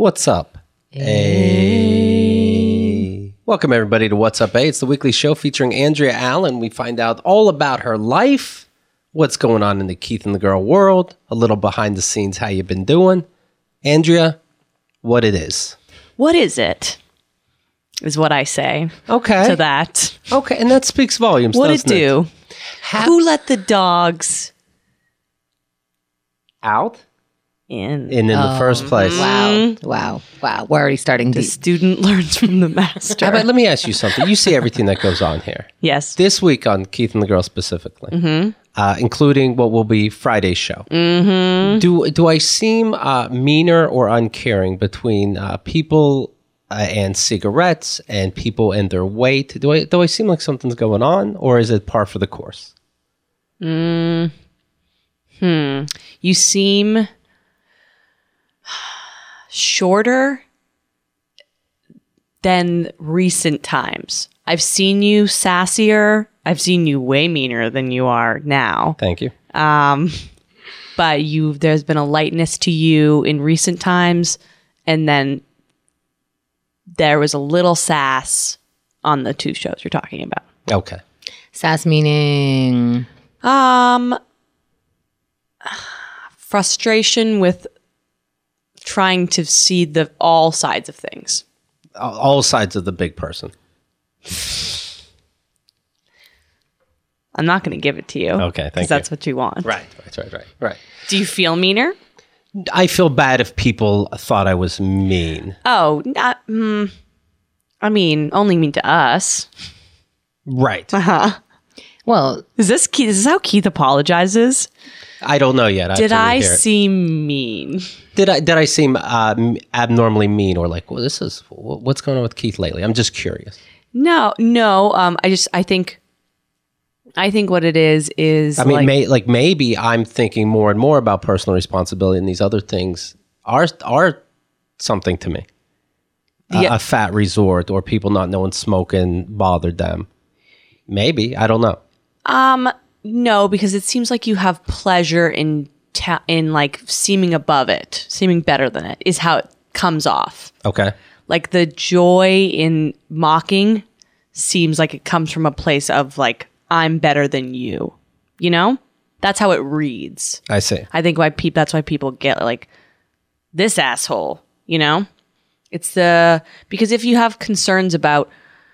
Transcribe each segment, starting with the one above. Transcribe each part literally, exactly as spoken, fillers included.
What's up? Hey. Welcome, everybody, to What's Up, A. It's the weekly show featuring Andrea Allen. We find out all about her life, what's going on in the Keith and the Girl world, a little behind the scenes, how you've been doing. Andrea, what it is. What is it? Is what I say. Okay. To that. Okay, and that speaks volumes, What it doesn't it? do? Ha- Who let the dogs Out? in? In in the first place. Wow. Wow. Wow. We're already starting The to. student learns from the master. How about, let me ask you something. You see everything that goes on here. Yes. This week on Keith and the Girl specifically, uh, including what will be Friday's show. Mm-hmm. Do do I seem uh, meaner or uncaring between uh, people uh, and cigarettes and people and their weight? Do I do I seem like something's going on, or is it par for the course? You seem shorter than recent times. I've seen you sassier. I've seen you way meaner than you are now. Thank you. But you, there's been a lightness to you in recent times, and then there was a little sass on the two shows you're talking about. Okay. Sass meaning. Um, frustration with trying to see the all sides of things. All all sides of the big person. I'm not going to give it to you. Okay, thank Because that's you. what you want. Right. Right. Right. Right. Right. Do you feel meaner? I feel bad if people thought I was mean. Oh, not, mm, I mean, only mean to us. Right. Well, Is this Keith? Is this how Keith apologizes? I don't know yet. I have Did to I rehear it. seem mean? Did I did I seem uh, m- abnormally mean or like, well, this is wh- what's going on with Keith lately? I'm just curious. No, no. Um, I just, I think, I think what it is is. I mean, like, may, like maybe I'm thinking more and more about personal responsibility, and these other things are are something to me. A- Yeah. A fat resort or people not knowing smoking bothered them. Maybe I don't know. Um, no, because it seems like you have pleasure in ta- in like seeming above it, seeming better than it is how it comes off. Okay. Like the joy in mocking seems like it comes from a place of like I'm better than you. You know? That's how it reads. I see. I think why people that's why people get like this asshole, you know? It's the because if you have concerns about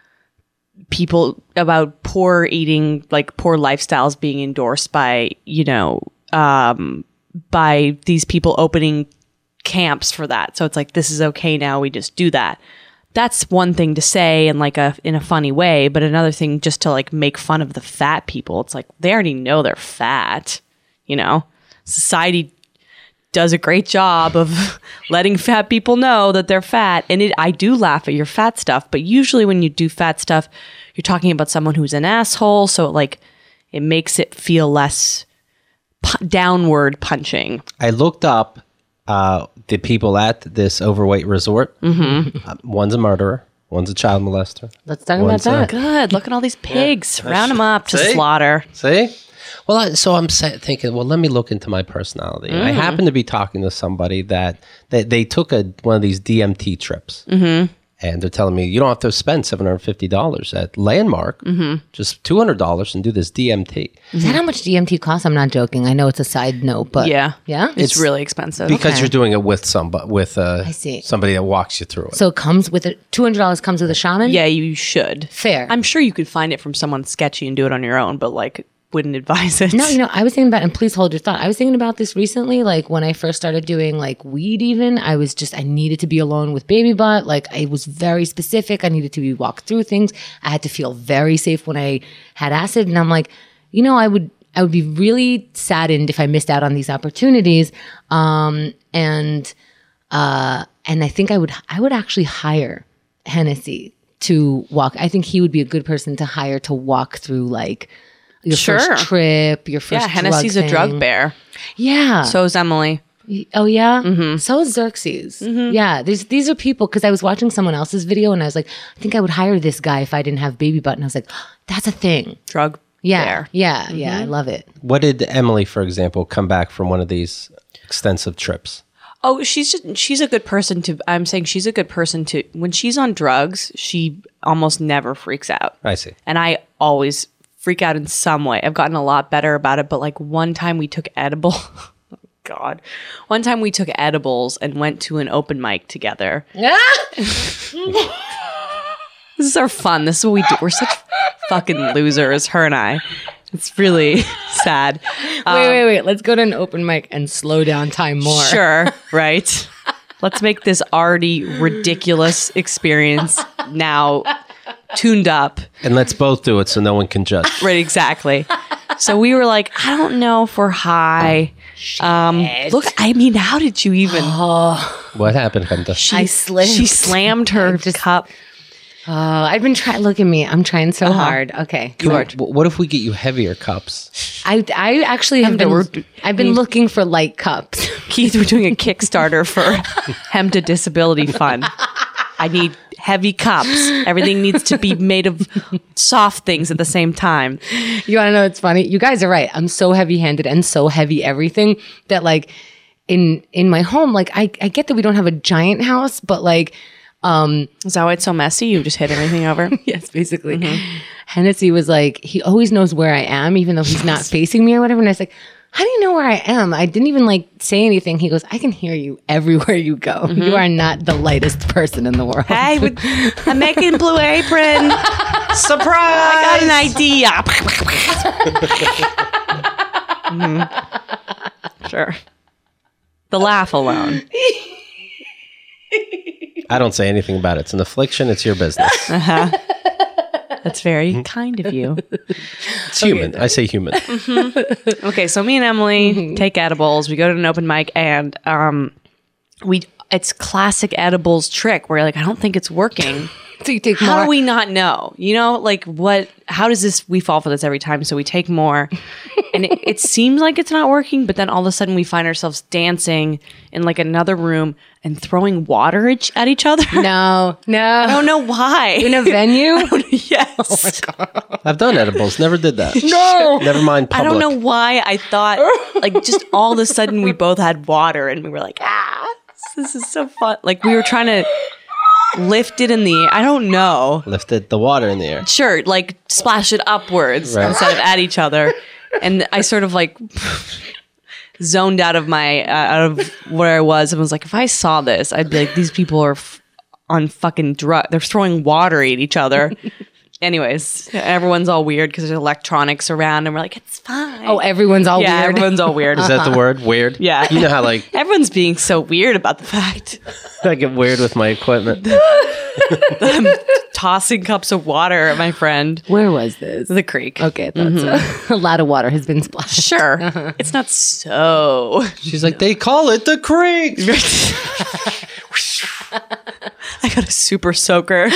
people about poor eating, like poor lifestyles being endorsed by, you know, um, by these people opening camps for that. So it's like, this is okay now. We just do that. That's one thing to say in like a, in a funny way, but another thing just to like make fun of the fat people. It's like, they already know they're fat, you know, society does a great job of letting fat people know that they're fat. And it, I do laugh at your fat stuff, but usually when you do fat stuff, you're talking about someone who's an asshole. So it like, it makes it feel less pu- downward punching. I looked up uh, the people at this overweight resort. Mm-hmm. Uh, one's a murderer. One's a child molester. let's talk about One's a- that. Good. Look at all these pigs. Round them up to See? slaughter. See? Well, I, so I'm sa- thinking, well, let me look into my personality. And I happen to be talking to somebody that, that they took a one of these D M T trips. Mm-hmm. And they're telling me, you don't have to spend seven hundred fifty dollars at Landmark, just two hundred dollars and do this D M T. Is that how much D M T costs? I'm not joking. I know it's a side note, but Yeah. yeah. It's, It's- really expensive. Because Okay. you're doing it with somebody, with uh, I see. somebody that walks you through it. So it comes with it. Two hundred dollars comes with a shaman. Yeah, you should. Fair. I'm sure you could find it from someone sketchy and do it on your own, but like, wouldn't advise it. No, you know, I was thinking about, and please hold your thought. I was thinking about this recently, like when I first started doing like weed even, I was just, I needed to be alone with baby butt. Like I was very specific. I needed to be walked through things. I had to feel very safe when I had acid. And I'm like, you know, I would, I would be really saddened if I missed out on these opportunities. Um, and, uh, and I think I would, I would actually hire Hennessy to walk. I think he would be a good person to hire to walk through like, your Sure. first trip, your first Yeah, Hennessy's a drug drug thing. bear. Yeah. So is Emily. Oh yeah. So is Xerxes. Yeah. These these are people because I was watching someone else's video and I was like, I think I would hire this guy if I didn't have baby butt. And I was like, that's a thing. Drug Yeah. bear. Yeah. Yeah. I love it. What did Emily, for example, come back from one of these extensive trips? Oh, she's just she's a good person to. I'm saying she's a good person to. When she's on drugs, she almost never freaks out. I see. And I always freak out in some way. I've gotten a lot better about it. But like one time we took edible. Oh God, one time we took edibles and went to an open mic together. This is our fun. This is what we do. We're such fucking losers, her and I. It's really sad. Um, wait, wait, wait. Let's go to an open mic and slow down time more. Sure, right? Let's make this already ridiculous experience now tuned up. And let's both do it so no one can judge. Right, exactly. So we were like, I don't know if we're high. Um, look, I mean, how did you even? What happened, Hemda? She, I slipped. She slammed her just- cup. Oh, I've been trying. Look at me. I'm trying so hard. Okay. What, what if we get you heavier cups? I, I actually have been, we're- I've been looking for light cups. Keith, we're doing a Kickstarter for Hemda Disability Fund. I need heavy cups. Everything needs to be made of soft things at the same time. You want to know what's funny? You guys are right. I'm so heavy handed and so heavy everything that like in in my home, like I, I get that we don't have a giant house, but like um Is that why it's so messy? You just hit everything over? yes, basically. Hennessy was like, he always knows where I am, even though he's not facing me or whatever. And I was like, how do you know where I am? I didn't even like say anything. He goes, I can hear you everywhere you go. You are not the lightest person in the world. Hey, we- I'm making Blue Apron. Surprise! I got an idea. Mhm. Sure. The laugh alone. I don't say anything about it. It's an affliction. It's your business. That's very kind of you. It's human. I say human. Okay, so me and Emily take edibles. We go to an open mic, and um, we it's classic edibles trick where you're like, I don't think it's working. So you take How more. do we not know? You know, like what? How does this? We fall for this every time, so we take more, and it, it seems like it's not working. But then all of a sudden, we find ourselves dancing in like another room and throwing water at at each other. No, no. I don't know why. In a venue? Yes. I've done edibles. Never did that. No. Never mind I public. don't know why I thought like just all of a sudden we both had water and we were like, ah, this is so fun. Like we were trying to lift it in the air. I don't know. Lifted the water in the air. Sure, like splash it upwards Right. instead of at each other. And I sort of like zoned out of my uh, out of where I was and was like, if I saw this, I'd be like, these people are f- on fucking drug. They're throwing water at each other. Anyways, everyone's all weird because there's electronics around, and we're like, it's fine. Oh, everyone's all yeah, weird. everyone's all weird. Is that the word? Weird? Yeah. You know how like Everyone's being so weird about the fact I get weird with my equipment. tossing cups of water at my friend. Where was this? The creek. Okay, that's a, a lot of water has been splashed. Sure. It's not so. She's like, they call it the creek. I got a super soaker.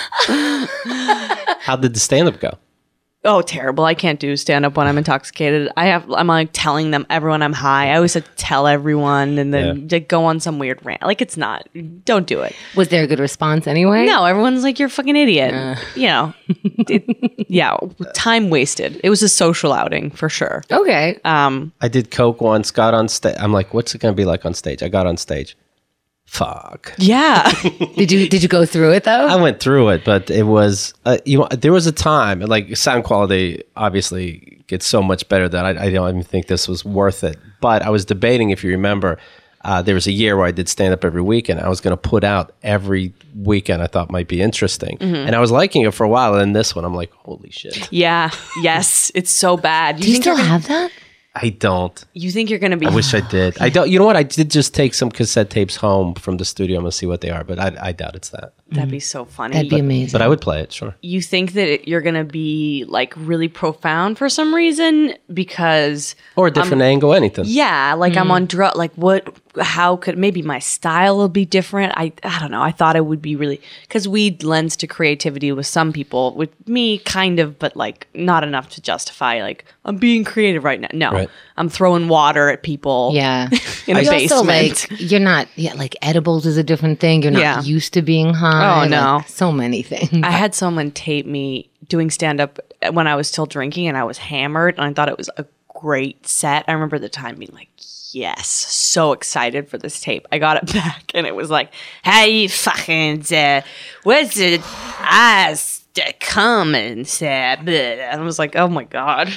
How did the stand-up go? Oh, terrible. I can't do stand up when I'm intoxicated. I have I'm like telling them everyone I'm high. I always have to tell everyone and then Yeah. like, go on some weird rant. Like it's not. Don't do it. Was there a good response anyway? No, everyone's like, you're a fucking idiot. You know. It, yeah. Time wasted. It was a social outing for sure. Okay. Um I did coke once, got on stage. I'm like, what's it going to be like on stage? I got on stage. Fuck. yeah. Did you did you go through it though? I went through it, but it was, uh, you know, there was a time, like sound quality obviously gets so much better that I, I don't even think this was worth it. But I was debating, if you remember, uh, there was a year where I did stand up every weekend. I was going to put out every weekend I thought might be interesting. And I was liking it for a while. And then this one, I'm like, holy shit. Yeah. Yes. It's so bad. Do you think still you're gonna- have that? I don't. You think you're gonna be I wish I did. I don't. You know what? I did just take some cassette tapes home from the studio. I'm going to see what they are, but I, I doubt it's that. that'd be so funny. That'd be amazing. But I would play it, sure. You think that it, you're gonna be like really profound for some reason because Or a different angle, anything. yeah, like I'm on drug. Like what? How could maybe my style will be different? I I don't know. I thought it would be really because weed lends to creativity with some people. With me, kind of, but like not enough to justify like I'm being creative right now. No, Right. I'm throwing water at people. Yeah. in a You also, basement. like, you're not, yeah, like edibles is a different thing. You're not Yeah. used to being high. Oh, like, no. so many things. I had someone tape me doing stand up when I was still drinking and I was hammered and I thought it was a great set. I remember the time being like, yes, so excited for this tape. I got it back and it was like, hey, fucking, uh, what's it? I come and say, and I was like, oh my God.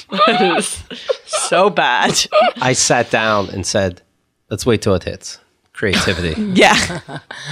So bad. I sat down and said, let's wait till it hits. Creativity. Yeah.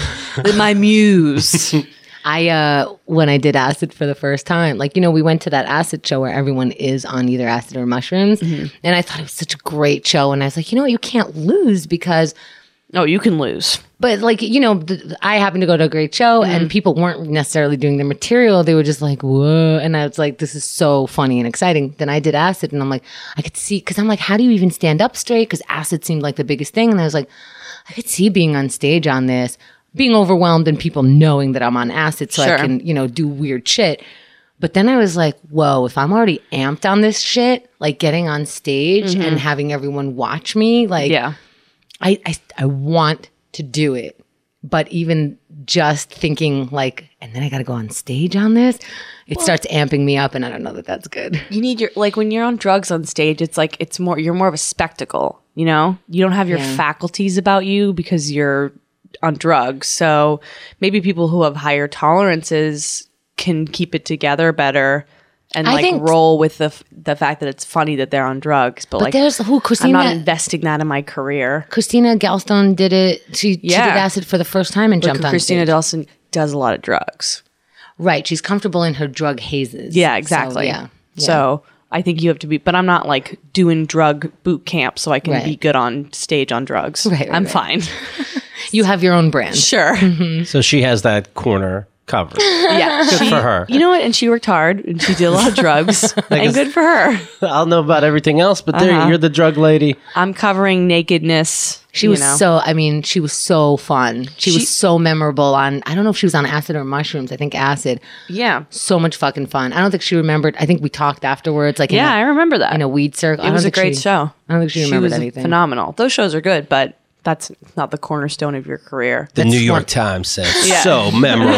My muse. I uh when I did acid for the first time, like, you know, we went to that acid show where everyone is on either acid or mushrooms. Mm-hmm. And I thought it was such a great show. And I was like, you know what, you can't lose because oh, you can lose. But like, you know, th- I happened to go to a great show mm-hmm. and people weren't necessarily doing their material. They were just like, whoa. And I was like, this is so funny and exciting. Then I did acid and I'm like, I could see, because I'm like, how do you even stand up straight? Because acid seemed like the biggest thing. And I was like, I could see being on stage on this, being overwhelmed and people knowing that I'm on acid so sure. I can, you know, do weird shit. But then I was like, whoa, if I'm already amped on this shit, like getting on stage mm-hmm. and having everyone watch me, like, yeah. I, I, I want to do it. But even just thinking like, and then I got to go on stage on this, it well, starts amping me up and I don't know that that's good. You need your, like when you're on drugs on stage, it's like, it's more, you're more of a spectacle, you know? You don't have your yeah. faculties about you because you're on drugs. So maybe people who have higher tolerances can keep it together better and I like think, roll with the f- the fact that it's funny that they're on drugs. But, but like, there's who Christina, I'm not investing that in my career. Christina Galstone did it. She, yeah. she did acid for the first time and but jumped on Christina stage. Christina Delson does a lot of drugs. Right. She's comfortable in her drug hazes. Yeah, exactly. So, yeah. yeah. So I think you have to be, but I'm not like doing drug boot camp so I can right. be good on stage on drugs. Right, right I'm right. fine. You have your own brand. Sure. Mm-hmm. So she has that corner covered. Yeah. Good she, for her. You know what? And she worked hard and she did a lot of drugs. And good for her. I'll know about everything else, but there Uh-huh. you're the drug lady. I'm covering nakedness. She you was know. so, I mean, she was so fun. She, She- was so memorable on, I don't know if she was on acid or mushrooms. I think acid. Yeah. So much fucking fun. I don't think she remembered. I think we talked afterwards, like Yeah, I in, a, remember that. in a weed circle. It I was don't a think great she, show. I don't think she She remembered was anything. phenomenal. Those shows are good, but that's not the cornerstone of your career. The That's New York one- Times said Yeah. so memorable.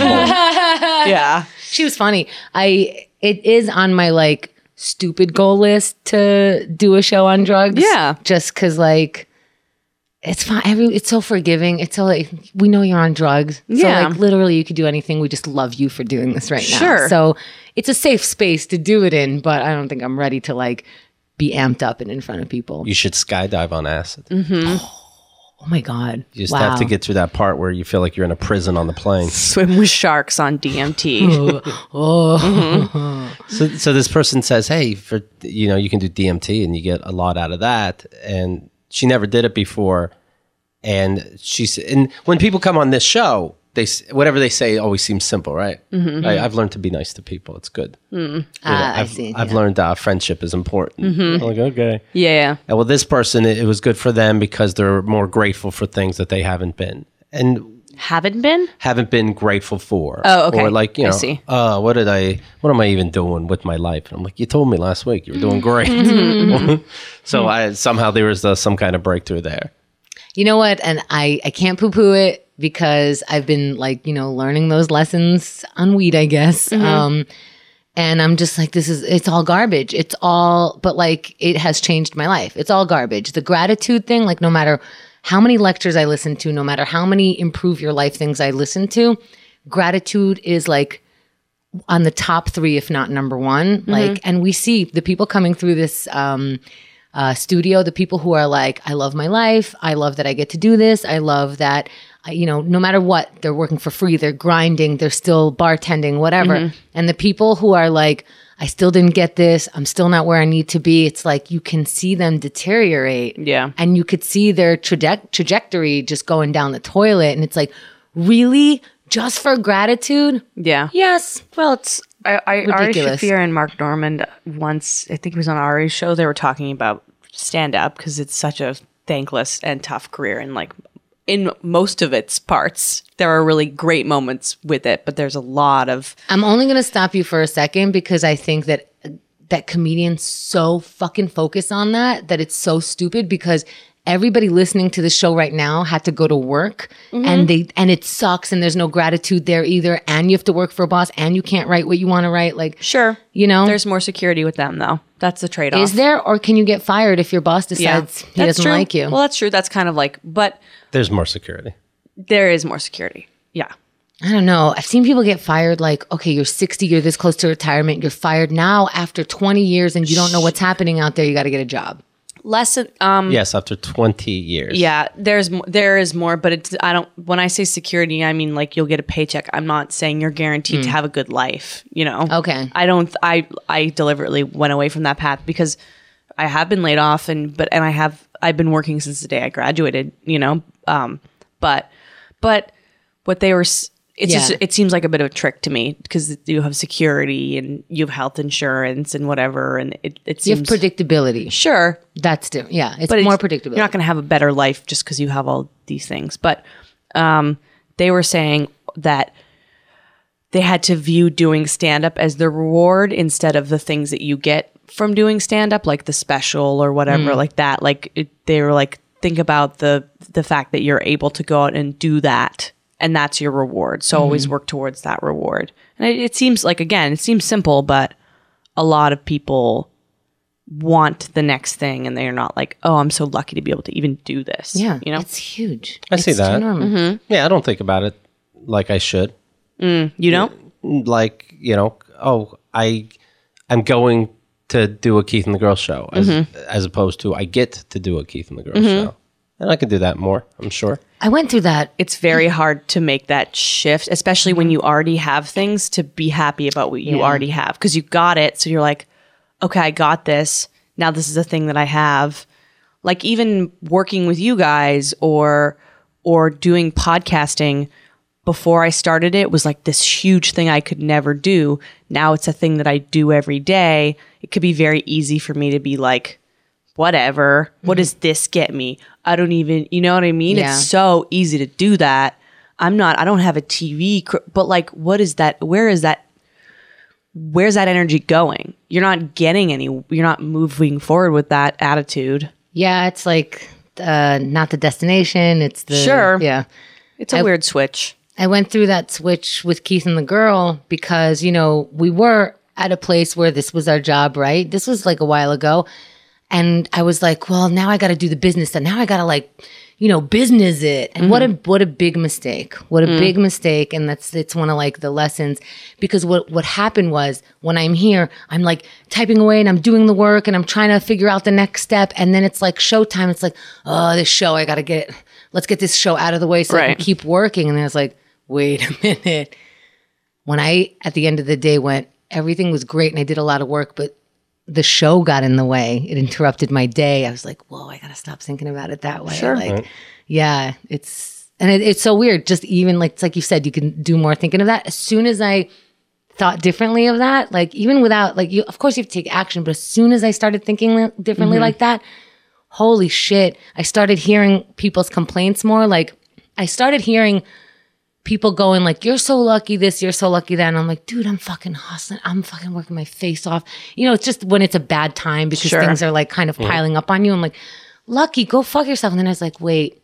Yeah. She was funny. I, it is on my like stupid goal list to do a show on drugs. Yeah. Just cause like, it's fine. Every, it's so forgiving. It's so like, we know you're on drugs. Yeah. So like literally you could do anything. We just love you for doing this right now. Sure. So it's a safe space to do it in, but I don't think I'm ready to like be amped up and in front of people. You should skydive on acid. Mm-hmm. Oh my God. You just wow. have to get through that part where you feel like you're in a prison on the plane. Swim with sharks on D M T. Oh. So, so this person says, "Hey, for you know, you can do D M T and you get a lot out of that." And she never did it before. And she's and when people come on this show, they s- whatever they say always seems simple, right? Mm-hmm. I, I've learned to be nice to people. It's good. Mm. You know, Ah, I I've, see, I've yeah. learned uh, friendship is important. I'm like, okay. Yeah. And well, this person, it, it was good for them because they're more grateful for things that they haven't been. And Haven't been? haven't been grateful for. Oh, okay. Or like, you I know, see. uh, what did I, what am I even doing with my life? And I'm like, you told me last week you were doing great. Mm-hmm, so I, somehow there was uh, some kind of breakthrough there. You know what? And I, I can't poo poo it because I've been like, you know, learning those lessons on weed, I guess. Mm-hmm. Um, and I'm just like, this is, it's all garbage. It's all, but like, it has changed my life. It's all garbage. The gratitude thing, like, no matter how many lectures I listen to, no matter how many improve your life things I listen to, gratitude is like on the top three, if not number one. Mm-hmm. Like, and we see the people coming through this, um, uh, studio, the people who are like, I love my life. I love that I get to do this. I love that, I, you know, no matter what, they're working for free, they're grinding, they're still bartending, whatever. Mm-hmm. And the people who are like, I still didn't get this. I'm still not where I need to be. It's like you can see them deteriorate. Yeah. And you could see their traje- trajectory just going down the toilet. And it's like, really? Just for gratitude? Yeah. Yes. Well, it's I, I Ari Ridiculous. Shafir and Mark Normand once, I think it was on Ari's show, they were talking about stand up because it's such a thankless and tough career, and like in most of its parts, there are really great moments with it, but there's a lot of I'm only going to stop you for a second because I think that that comedians so fucking focus on that that it's so stupid because everybody listening to the show right now had to go to work mm-hmm. and they and it sucks and there's no gratitude there either, and you have to work for a boss and you can't write what you want to write, like sure, you know, there's more security with them though. That's the trade-off. Is there? Or can you get fired if your boss decides yeah, he doesn't true. like you? Well, that's true. That's kind of like, but there's more security. There is more security. Yeah. I don't know. I've seen people get fired like, okay, you're sixty, you're this close to retirement, you're fired now after twenty years and you don't know what's happening out there, you got to get a job. Less um yes, after twenty years. Yeah, there's there is more, but it's I don't when I say security, I mean like you'll get a paycheck. I'm not saying you're guaranteed mm. to have a good life, you know. Okay. I don't I I deliberately went away from that path because I have been laid off and but and I have I've been working since the day I graduated, you know. Um but but what they were It's yeah. just, it seems like a bit of a trick to me because you have security and you have health insurance and whatever, and it, it seems you have predictability. Sure, that's different. Yeah, it's but more it's, predictable. You're not going to have a better life just because you have all these things. But um, they were saying that they had to view doing stand up as the reward instead of the things that you get from doing stand up, like the special or whatever, mm. like that. Like it, they were like, think about the the fact that you're able to go out and do that. And that's your reward. So mm-hmm. always work towards that reward. And it, it seems like, again, it seems simple, but a lot of people want the next thing and they're not like, oh, I'm so lucky to be able to even do this. Yeah, you know, it's huge. I it's see that. Mm-hmm. Yeah, I don't think about it like I should. Mm, you don't? Like, you know, oh, I, I'm going to do a Keith and the Girl show as, mm-hmm. as opposed to I get to do a Keith and the Girl mm-hmm. show. And I can do that more, I'm sure. I went through that. It's very hard to make that shift, especially when you already have things, to be happy about what you yeah. already have. Because you got it, so you're like, okay, I got this. Now this is a thing that I have. Like even working with you guys or or doing podcasting, before I started it was like this huge thing I could never do. Now it's a thing that I do every day. It could be very easy for me to be like, whatever, mm-hmm. what does this get me? I don't even, you know what I mean? Yeah. It's so easy to do that. I'm not, I don't have a T V, cr- but like, what is that? Where is that? Where's that energy going? You're not getting any, you're not moving forward with that attitude. Yeah, it's like uh, not the destination. It's the, sure. Yeah. It's a I, weird switch. I went through that switch with Keith and the Girl because, you know, we were at a place where this was our job, right? This was like a while ago. And I was like, well, now I got to do the business stuff. Now I got to like, you know, business it. And mm-hmm. what a what a big mistake. What a mm. big mistake. And that's it's one of like the lessons. Because what what happened was when I'm here, I'm like typing away and I'm doing the work and I'm trying to figure out the next step. And then it's like showtime. It's like, oh, this show, I got to get, let's get this show out of the way so right. I can keep working. And then it's like, wait a minute. When I, at the end of the day, went, everything was great and I did a lot of work, but the show got in the way. It interrupted my day. I was like, whoa, I got to stop thinking about it that way. Sure. Like, right. yeah, it's, and it, it's so weird. Just even like, it's like you said, you can do more thinking of that. As soon as I thought differently of that, like even without, like you, of course you have to take action, but as soon as I started thinking differently mm-hmm. like that, holy shit, I started hearing people's complaints more. Like I started hearing people going like, you're so lucky this, you're so lucky that. And I'm like, dude, I'm fucking hustling. I'm fucking working my face off. You know, it's just when it's a bad time because sure. things are like kind of piling up on you. I'm like, lucky, go fuck yourself. And then I was like, wait,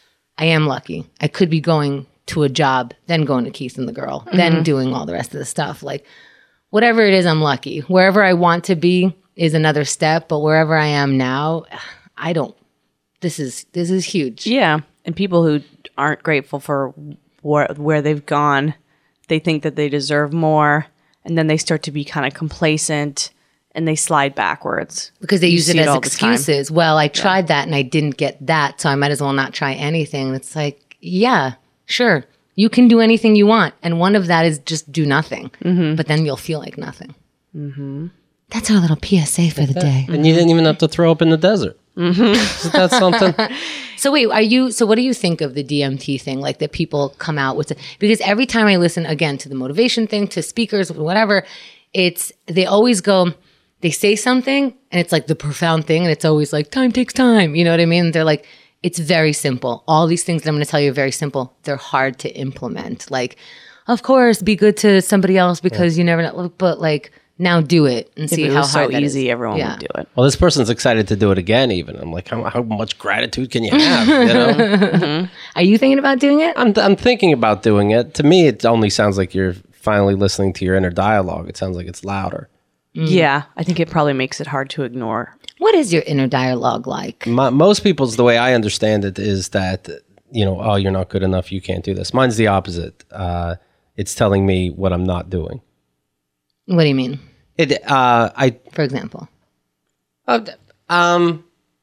I am lucky. I could be going to a job, then going to Keith and the Girl, mm-hmm. then doing all the rest of the stuff. Like whatever it is, I'm lucky. Wherever I want to be is another step. But wherever I am now, I don't, this is, this is huge. Yeah. And people who aren't grateful for Where, where they've gone, they think that they deserve more, and then they start to be kind of complacent and they slide backwards because they you use it as it excuses. Well, I tried yeah. that and I didn't get that, so I might as well not try anything. It's like, yeah, sure, you can do anything you want, and one of that is just do nothing, mm-hmm. but then you'll feel like nothing. Mm-hmm. That's our little P S A for the day. And you didn't even have to throw up in the desert. Mm-hmm. Isn't that something? So wait, are you, so what do you think of the D M T thing? Like that people come out with, because every time I listen again to the motivation thing, to speakers, whatever, it's, they always go, they say something and it's like the profound thing. And it's always like, time takes time. You know what I mean? And they're like, it's very simple. All these things that I'm going to tell you are very simple. They're hard to implement. Like, of course, be good to somebody else because yeah. you never know. But like, now do it and If see it how was hard so that is. easy, everyone Yeah. would do it. Well, this person's excited to do it again. Even I'm like, how, how much gratitude can you have? You know, Are you thinking about doing it? I'm I'm thinking about doing it. To me, it only sounds like you're finally listening to your inner dialogue. It sounds like it's louder. Yeah, I think it probably makes it hard to ignore. What is your inner dialogue like? My, most people's, the way I understand it, is that, you know, oh, you're not good enough. You can't do this. Mine's the opposite. Uh, it's telling me what I'm not doing. What do you mean? It. Uh, I. For example, Uh, um.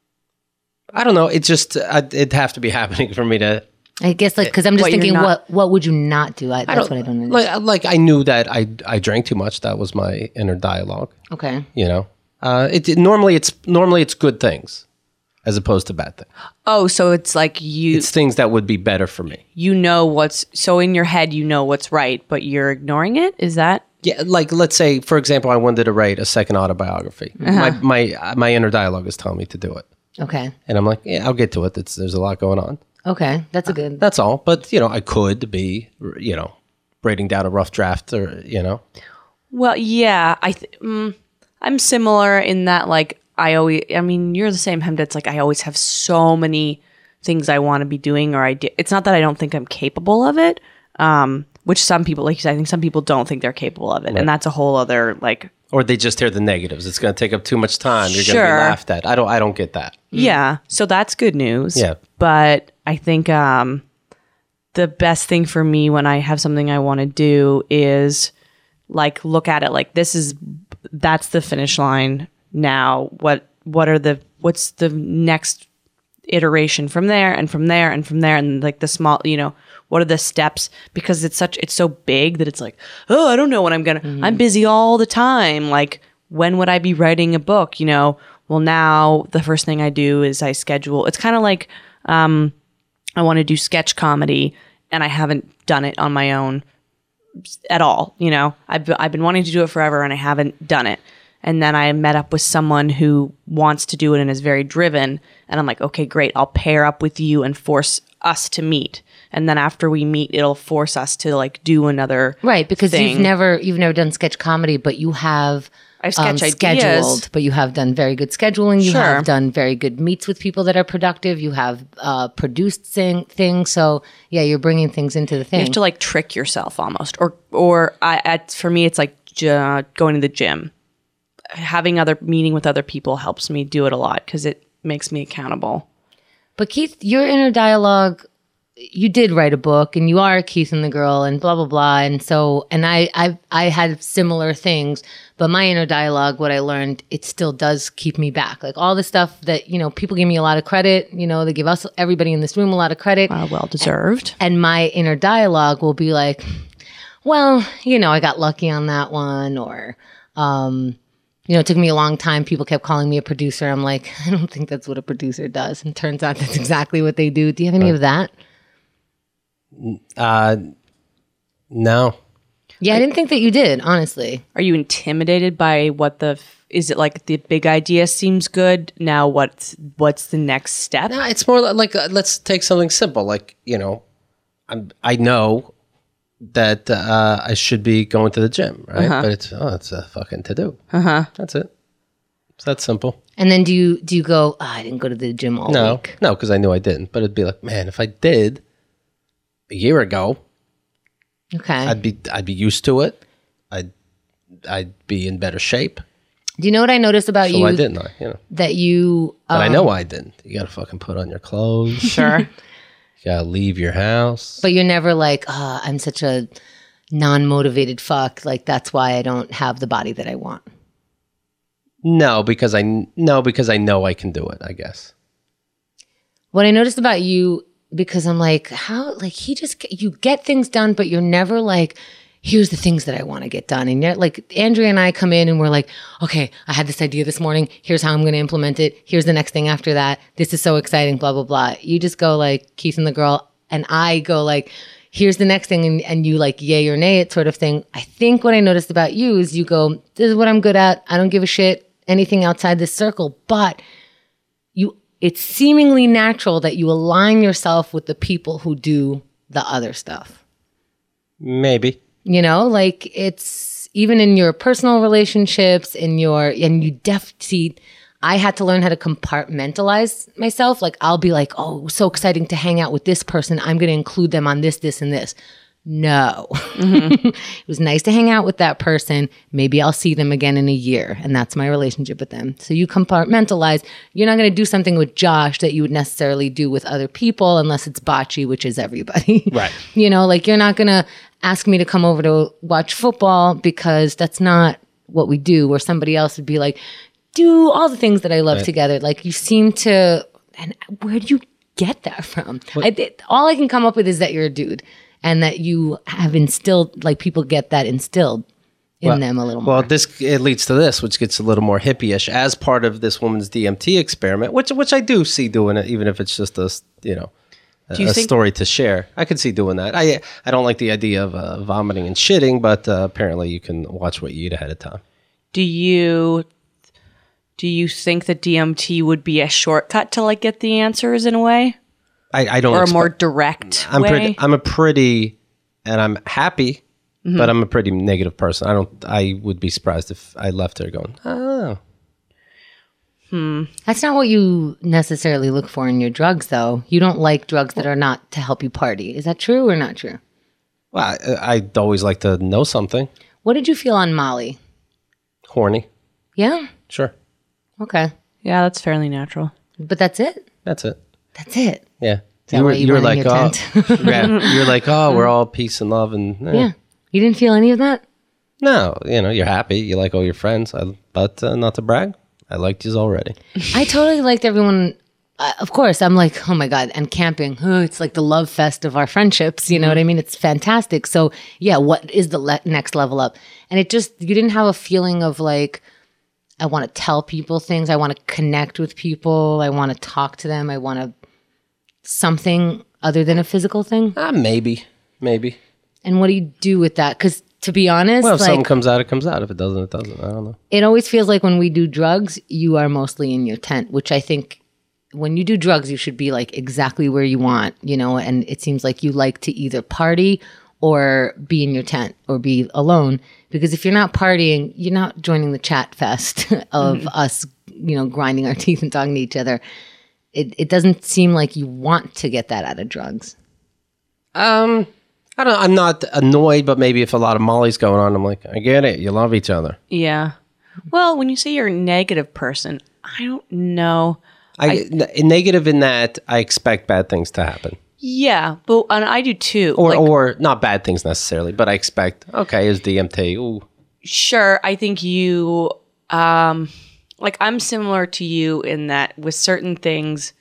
I don't know. It just. Uh, it'd have to be happening for me to. I guess like because I'm just What, you're thinking, not- what what would you not do? I, that's what I don't understand. Like, like I knew that I I drank too much. That was my inner dialogue. Okay. You know. Uh. It, it normally it's normally it's good things, as opposed to bad things. Oh, so it's like you It's things that would be better for me. you know what's so in your head you know what's right, but you're ignoring it? Is that Yeah, like let's say, for example, I wanted to write a second autobiography. My my uh, my inner dialogue is telling me to do it, Okay. and I'm like, yeah, I'll get to it. It's, there's a lot going on. Okay. That's a good. That's all. But you know, I could be, you know, writing down a rough draft, or you know, Well, yeah, I th- mm, I'm similar in that like I always I mean, you're the same Hemda. It's like I always have so many things I want to be doing or I do. It's not that I don't think I'm capable of it. Um which some people, like you said, I think some people don't think they're capable of it. And that's a whole other like or they just hear the negatives. It's going to take up too much time. You're going to Sure. be laughed at. I don't. I don't get that. Yeah, so that's good news. Yeah. But I think um, the best thing for me when I have something I want to do is like look at it like this is that's the finish line now. What what are the what's the next iteration from there and from there and from there and like the small, you know, what are the steps? Because it's such it's so big that it's like, oh, I don't know when I'm gonna I'm busy all the time. Like when would I be writing a book? You know, well now the first thing I do is I schedule. It's kind of like um, I want to do sketch comedy and I haven't done it on my own at all. You know, I've I've been wanting to do it forever and I haven't done it. And then I met up with someone who wants to do it and is very driven. And I'm like, okay, great. I'll pair up with you and force us to meet. And then after we meet, it'll force us to like do another Right, because thing. you've never you've never done sketch comedy, but you have I have sketch um, ideas. scheduled. But you have done very good scheduling. You Sure. have done very good meets with people that are productive. You have uh, produced sing- things. So yeah, you're bringing things into the thing. You have to like trick yourself almost. Or or I, at, for me, it's like j- going to the gym. Having other meeting with other people helps me do it a lot because it makes me accountable. But Keith, your inner dialogue, you did write a book and you are Keith and the girl and blah, blah, blah. And so, and I, I, I had similar things, but my inner dialogue, what I learned, it still does keep me back. Like all the stuff that, you know, people give me a lot of credit, you know, they give us, everybody in this room a lot of credit. Uh, well deserved. And my inner dialogue will be like, well, you know, I got lucky on that one, or, um, you know, it took me a long time. People kept calling me a producer. I'm like, I don't think that's what a producer does. And turns out that's exactly what they do. Do you have any of that? Uh, no. Yeah, I didn't think that you did, honestly. Are you intimidated by what the? Is it like the big idea seems good? Now what's what's the next step? No, it's more li- like uh, let's take something simple. Like you know, I'm I know that uh, I should be going to the gym, right? But it's oh, it's a fucking to do. Uh huh. That's it. It's that simple. And then do you do you go, oh, I didn't go to the gym all No, week? no, because I knew I didn't. But it'd be like, man, if I did a year ago, Okay. I'd be I'd be used to it. I'd I'd be in better shape. do you know what I noticed about So you? why didn't I? You know, That you, but I um, know why I didn't. You gotta fucking put on your clothes. Sure. You gotta leave your house. but you're never like, oh, I'm such a non-motivated fuck. Like, that's why I don't have the body that I want. No, because I no because I know I can do it. I guess. What I noticed about you, because I'm like, how, like, he just, you get things done, but you're never like, here's the things that I want to get done. And yet, like, Andrea and I come in and we're like, okay, I had this idea this morning. Here's how I'm going to implement it. Here's the next thing after that. This is so exciting, blah, blah, blah. You just go like, Keith and the girl, and I go like, here's the next thing, and, and you like, yay or nay it sort of thing. I think what I noticed about you is you go, this is what I'm good at. I don't give a shit anything outside this circle, but you, it's seemingly natural that you align yourself with the people who do the other stuff. Maybe. You know, like it's even in your personal relationships, in your, and you def see, I had to learn how to compartmentalize myself. Like I'll be like, oh, so exciting to hang out with this person. I'm going to include them on this, this, and this. No. Mm-hmm. It was nice to hang out with that person. Maybe I'll see them again in a year. And that's my relationship with them. So you compartmentalize. You're not going to do something with Josh that you would necessarily do with other people unless it's bocce, which is everybody. Right. You know, like you're not going to ask me to come over to watch football because that's not what we do. Where somebody else would be like, do all the things that I love right. together. Like you seem to, and where do you get that from? I, all I can come up with is that you're a dude. And that you have instilled, like people get that instilled in well, them a little more. Well, this it leads to this, which gets a little more hippie-ish as part of this woman's D M T experiment, which which I do see doing it, even if it's just a you know a, you a think- story to share. I could see doing that. I I don't like the idea of uh, vomiting and shitting, but uh, apparently you can watch what you eat ahead of time. Do you do you think that D M T would be a shortcut to like get the answers in a way? I, I don't or a expect, more direct I'm way? pretty I'm a pretty and I'm happy, mm-hmm. but I'm a pretty negative person. I don't I would be surprised if I left her going, oh. Hmm. That's not what you necessarily look for in your drugs though. You don't like drugs that are not to help you party. Is that true or not true? Well, I, I'd always like to know something. What did you feel on Molly? Horny. Yeah? Sure. Okay. Yeah, that's fairly natural. But that's it? That's it. That's it. Yeah. that what you were want in like, your oh, tent? yeah, you're like, oh, we're all peace and love, and eh. Yeah. You didn't feel any of that? No, you know, you're happy, you like all your friends, I, but uh, not to brag, I liked yous already. I totally liked everyone. Uh, of course, I'm like, oh my God, and camping, oh, it's like the love fest of our friendships. You know what I mean? It's fantastic. So yeah, what is the le- next level up? And it just, you didn't have a feeling of like, I want to tell people things. I want to connect with people. I want to talk to them. I want to something other than a physical thing. Uh, maybe, maybe. And what do you do with that? Because to be honest, Well, if like, something comes out, it comes out. If it doesn't, it doesn't. I don't know. it always feels like when we do drugs, you are mostly in your tent, which I think when you do drugs, you should be like exactly where you want, you know, and it seems like you like to either party or be in your tent or be alone. Because if you're not partying, you're not joining the chat fest of mm-hmm. us, you know, grinding our teeth and talking to each other. It it doesn't seem like you want to get that out of drugs. Um, I don't. I'm not annoyed, but maybe if a lot of Molly's going on, I'm like, I get it. You love each other. Yeah. Well, when you say you're a negative person, I don't know. I, I negative in that I expect bad things to happen. Yeah, but and I do too. Or like, or not bad things necessarily, but I expect, okay, is D M T. Ooh. Sure, I think you um like I'm similar to you in that with certain things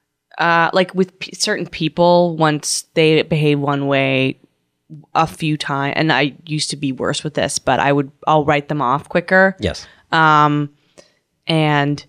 uh like with p- certain people, once they behave one way a few times, and I used to be worse with this, but I would I'll write them off quicker. Yes. Um and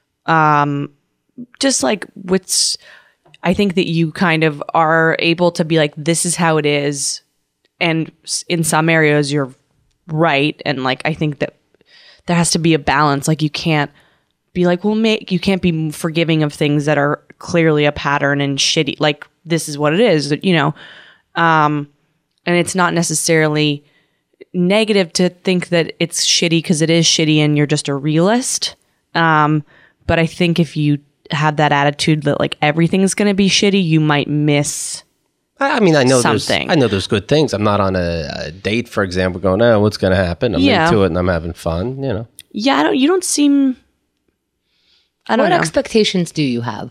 um just like with I think that you kind of are able to be like, this is how it is. And in some areas you're right. And like, I think that there has to be a balance. Like you can't be like, well, make, you can't be forgiving of things that are clearly a pattern and shitty. Like this is what it is, you know? Um, and it's not necessarily negative to think that it's shitty because it is shitty and you're just a realist. Um, but I think if you had that attitude that like everything's going to be shitty, you might miss I mean, I know something. there's I know there's good things. I'm not on a, a date, for example, going, oh, what's going to happen? I'm Yeah. into it and I'm having fun, you know. Yeah, I don't, you don't seem. I don't What know. expectations do you have?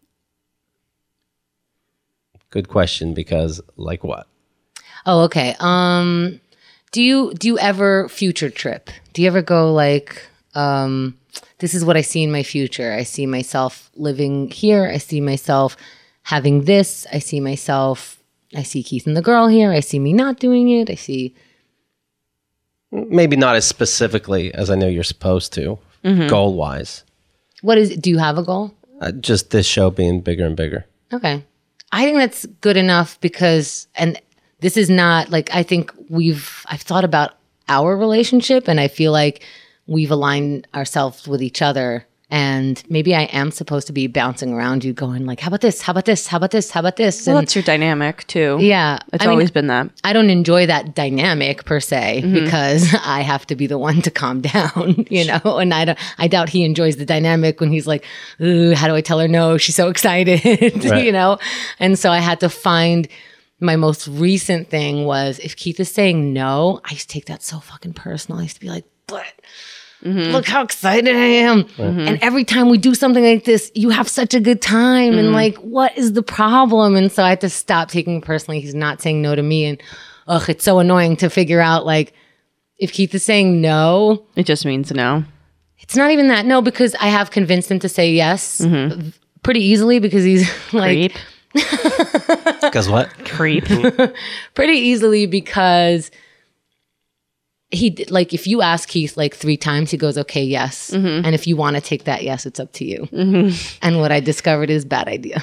Good question, because like what? Oh, okay. Um, do you do you ever future trip? Do you ever go like, um, this is what I see in my future. I see myself living here. I see myself having this. I see myself. I see Keith and the girl here. I see me not doing it. I see. Maybe not as specifically as I know you're supposed to, Mm-hmm. goal wise. What is? Do you have a goal? Uh, just this show being bigger and bigger. Okay. I think that's good enough because, and this is not like, I think we've, I've thought about our relationship and I feel like we've aligned ourselves with each other And maybe I am supposed to be bouncing around you going like, how about this? How about this? How about this? How about this? Well, And that's your dynamic too. yeah, It's I mean, always been that. I don't enjoy that dynamic per se because I have to be the one to calm down, you know, and I don't, I doubt he enjoys the dynamic when he's like, ooh, how do I tell her no? She's so excited, Right. you know? And so I had to find my most recent thing was if Keith is saying no, I used to take that so fucking personal. I used to be like, but look how excited I am. And every time we do something like this, you have such a good time. And like, what is the problem? And so I had to stop taking it personally. He's not saying no to me. And ugh, it's so annoying to figure out like, if Keith is saying no, It just means no. it's not even that. No, because I have convinced him to say yes v- pretty easily because he's like, Creep. Because what? Creep. pretty easily because he d- like if you ask Keith like three times, he goes, okay, yes. And if you want to take that yes, it's up to you. And what I discovered is bad idea.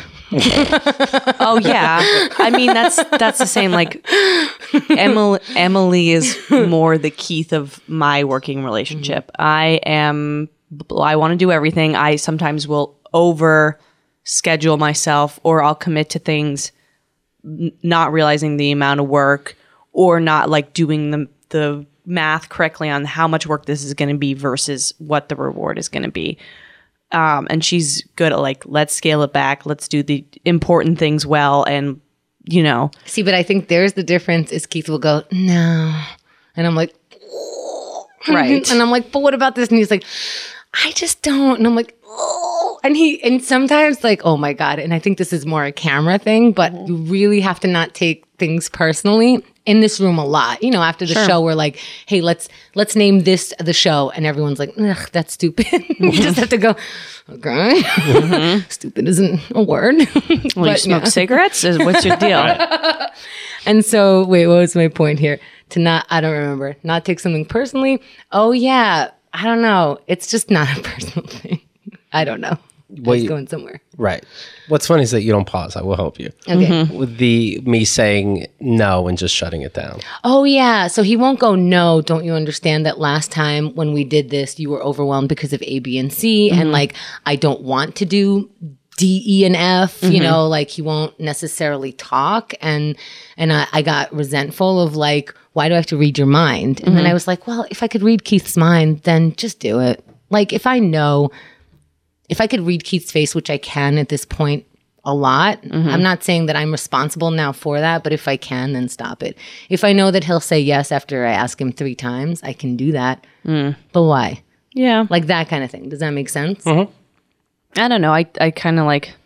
Oh yeah. I mean that's that's the same. Like Emily Emily is more the Keith of my working relationship. I am I want to do everything. I sometimes will over schedule myself or I'll commit to things n- not realizing the amount of work or not like doing the the math correctly on how much work this is going to be versus what the reward is going to be. Um, and she's good at like, let's scale it back. Let's do the important things well. And, you know, See, but I think there's the difference is Keith will go, no. And I'm like, Right. And I'm like, but what about this? And he's like, I just don't. And I'm like, oh. And he, and sometimes like, oh my God. And I think this is more a camera thing, but you really have to not take things personally in this room a lot. You know, after the show, we're like, hey, let's, let's name this the show. And everyone's like, ugh, that's stupid. You just have to go, okay. Stupid isn't a word. Will you But, smoke yeah. cigarettes? Is what's your deal? And so, wait, what was my point here? To not, I don't remember, not take something personally. Oh, yeah. I don't know. It's just not a personal thing. I don't know. I Well, was you- going somewhere. Right. What's funny is that you don't pause. I will help you. Okay. With the me saying no and just shutting it down. Oh, yeah. So he won't go, no, don't you understand that last time when we did this, you were overwhelmed because of A, B, and C. And like, I don't want to do D, E, and F, you know, like he won't necessarily talk. And, and I, I got resentful of like, why do I have to read your mind? And then I was like, well, if I could read Keith's mind, then just do it. Like if I know, if I could read Keith's face, which I can at this point a lot, I'm not saying that I'm responsible now for that, but if I can, then stop it. If I know that he'll say yes after I ask him three times, I can do that. But why? Yeah. Like that kind of thing. Does that make sense? I don't know. I, I kind of like,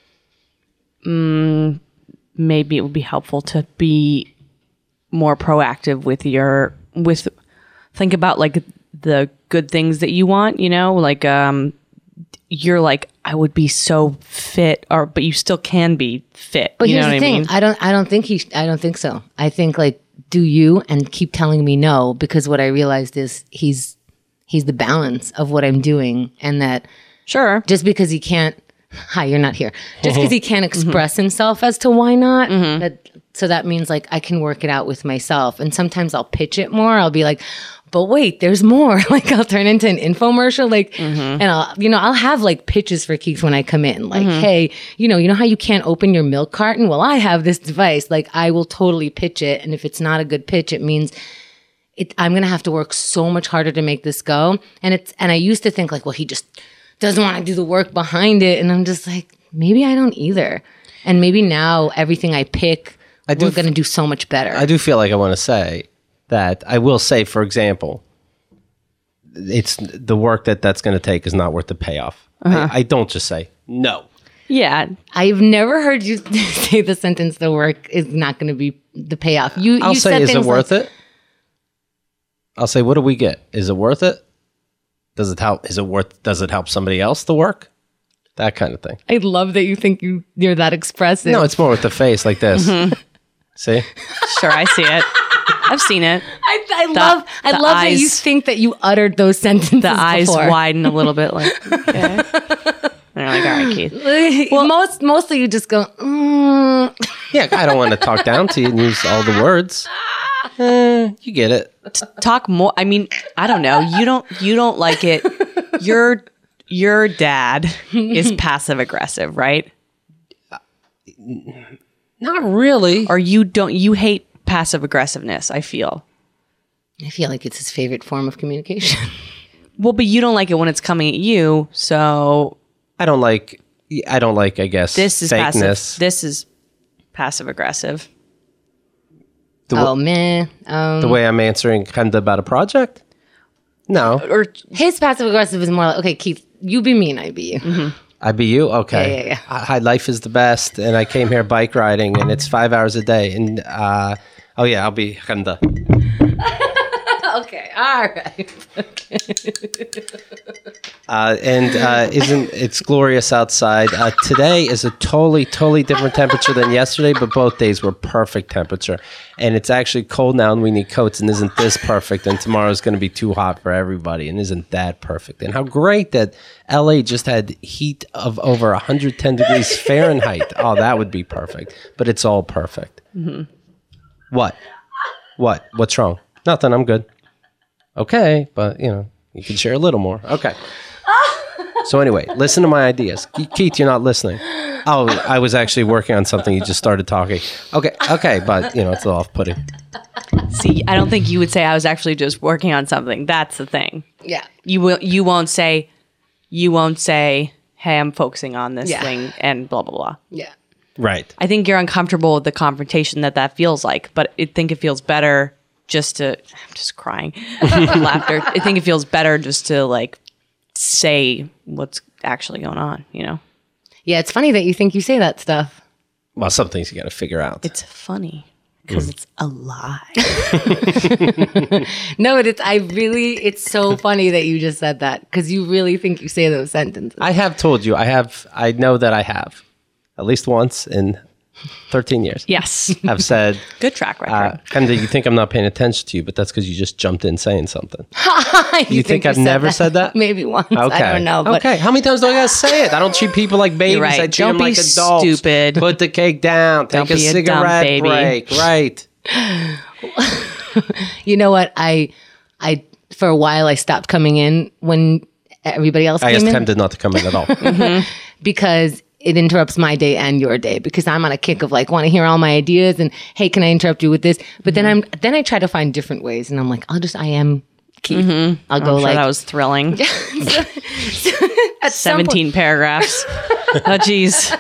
mm, maybe it would be helpful to be more proactive with your, with, think about like the good things that you want, you know, like, um, you're like, I would be so fit, or but you still can be fit. But you here's know the what thing. I mean? I don't I don't think he I don't think so. I think like do you and keep telling me no, because what I realized is he's he's the balance of what I'm doing, and that Sure. just because he can't hi, you're not here. Just because he can't express himself as to why not, that so that means like I can work it out with myself. And sometimes I'll pitch it more. I'll be like, but wait, there's more. Like I'll turn into an infomercial, like, and I'll, you know, I'll have like pitches for Keith when I come in, like, hey, you know, you know how you can't open your milk carton? Well, I have this device. Like I will totally pitch it. And if it's not a good pitch, it means it, I'm going to have to work so much harder to make this go. And it's, and I used to think like, well, he just doesn't want to do the work behind it. And I'm just like, maybe I don't either. And maybe now everything I pick, I do we're f- going to do so much better. I do feel like I want to say that I will say, for example, it's the work that that's going to take is not worth the payoff. I, I don't just say no. Yeah. I've never heard you say the sentence, the work is not going to be the payoff. You, I'll you say, said is it things worth like, it? I'll say, what do we get? Is it worth it? Does it help? Is it worth? Does it help somebody else? The work, that kind of thing. I love that you think you, you're that expressive. No, it's more with the face like this. See, Sure. I see it. I've seen it. I, I love, I the love that you eyes- think that you uttered those sentences The eyes before. widen a little bit, like, okay. And they're like, all right, Keith. Well, most, mostly you just go, mm. yeah, I don't want to talk down to you and use all the words. Eh, you get it. Talk more. I mean, I don't know. You don't. You don't like it. You're your dad is passive aggressive, right? Not really. Or you don't, you hate passive aggressiveness, I feel. I feel like it's his favorite form of communication. Well, but you don't like it when it's coming at you, so I don't like, I don't like, I guess, this is fakeness. passive. This is passive aggressive. The, oh, w- man. Um, the way I'm answering kind of about a project? No. Or his passive aggressive is more like, okay, Keith, you be me and I be you. Mm-hmm. I be you? Okay. Yeah, yeah, yeah. Hi, life is the best. And I came here bike riding and it's five hours a day. And, uh, oh yeah, I'll be Khanda. Okay, all right. Uh, and uh, isn't it's glorious outside? Uh, today is a totally, totally different temperature than yesterday, but both days were perfect temperature. And it's actually cold now, and we need coats. And isn't this perfect? And tomorrow's going to be too hot for everybody, and isn't that perfect? And how great that L A just had heat of over one hundred ten degrees Fahrenheit. Oh, that would be perfect. But it's all perfect. Mm-hmm. What? What? What's wrong? Nothing. I'm good. Okay, but you know, you can share a little more. Okay. So anyway, listen to my ideas. Keith, you're not listening. Oh, I was actually working on something. You just started talking. Okay, okay, but you know, it's a little off-putting. see, I don't think you would say I was actually just working on something. That's the thing. Yeah. You will. You won't say. You won't say, "Hey, I'm focusing on this Yeah. thing," and blah blah blah. Yeah. Right. I think you're uncomfortable with the confrontation that that feels like, but I think it feels better just to. I'm just crying, laughter. I think it feels better just to like say what's actually going on. You know, Yeah, it's funny that you think you say that stuff. Well, some things you got to figure out. it's funny because it's a lie. No, it's I really it's so funny that you just said that because you really think you say those sentences. I have told you. I have. I know that I have, at least once in thirteen years. Yes, I've said, good track record. uh, Khanda, you think I'm not paying attention to you, but that's because you just jumped in saying something. you, think I've never said that? Maybe once. Okay. I don't know. But okay. How many times do I gotta say it? I don't treat people like babies. You're right. I treat Don't them be like adults. stupid. Put the cake down. Don't Take a be a dumb cigarette baby. break. Right. you know what? I I for a while I stopped coming in when everybody else I came was in tempted not to come in at all. because it interrupts my day and your day because I'm on a kick of like want to hear all my ideas and hey, can I interrupt you with this? But then I'm then I try to find different ways and I'm like, I'll just I am Keith. I'll go I'm sure like that was thrilling. at some point- seventeen paragraphs. Oh, geez.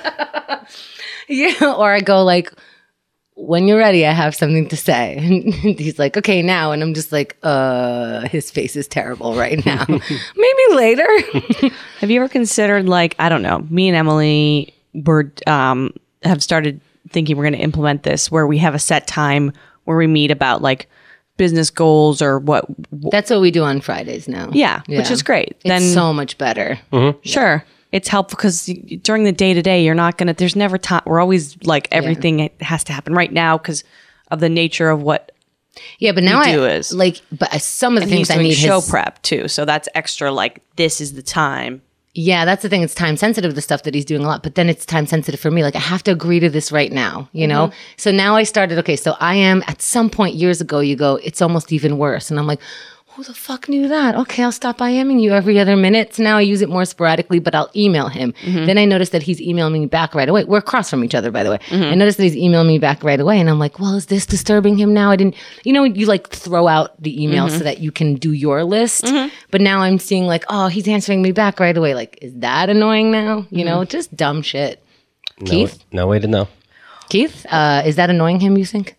Yeah, or I go like, when you're ready, I have something to say. And he's like, okay, now. And I'm just like, uh, his face is terrible right now. Maybe later. Have you ever considered, like, I don't know, me and Emily were, um, have started thinking we're going to implement this where we have a set time where we meet about like business goals or what. That's what we do on Fridays now. Yeah, which is great. It's Then so much better. sure. It's helpful because during the day to day, you're not going to, there's never time. We're always like everything has to happen right now because of the nature of what Yeah, but now You I do is- like, but some of the and things he's I doing need show his, prep too. So that's extra like, this is the time. Yeah, that's the thing. It's time sensitive, the stuff that he's doing a lot, but then it's time sensitive for me. Like, I have to agree to this right now, you know? So now I started, okay, so I am at some point years ago, you go, it's almost even worse. And I'm like, who the fuck knew that? Okay, I'll stop IMing you every other minute. So now I use it more sporadically, but I'll email him. Then I noticed that he's emailing me back right away. We're across from each other, by the way. I noticed that he's emailing me back right away. And I'm like, well, is this disturbing him now? I didn't, you know, you like throw out the email so that you can do your list. But now I'm seeing like, oh, he's answering me back right away. Like, is that annoying now? You know, just dumb shit. No, Keith? no way to know. Keith, uh, is that annoying him, you think?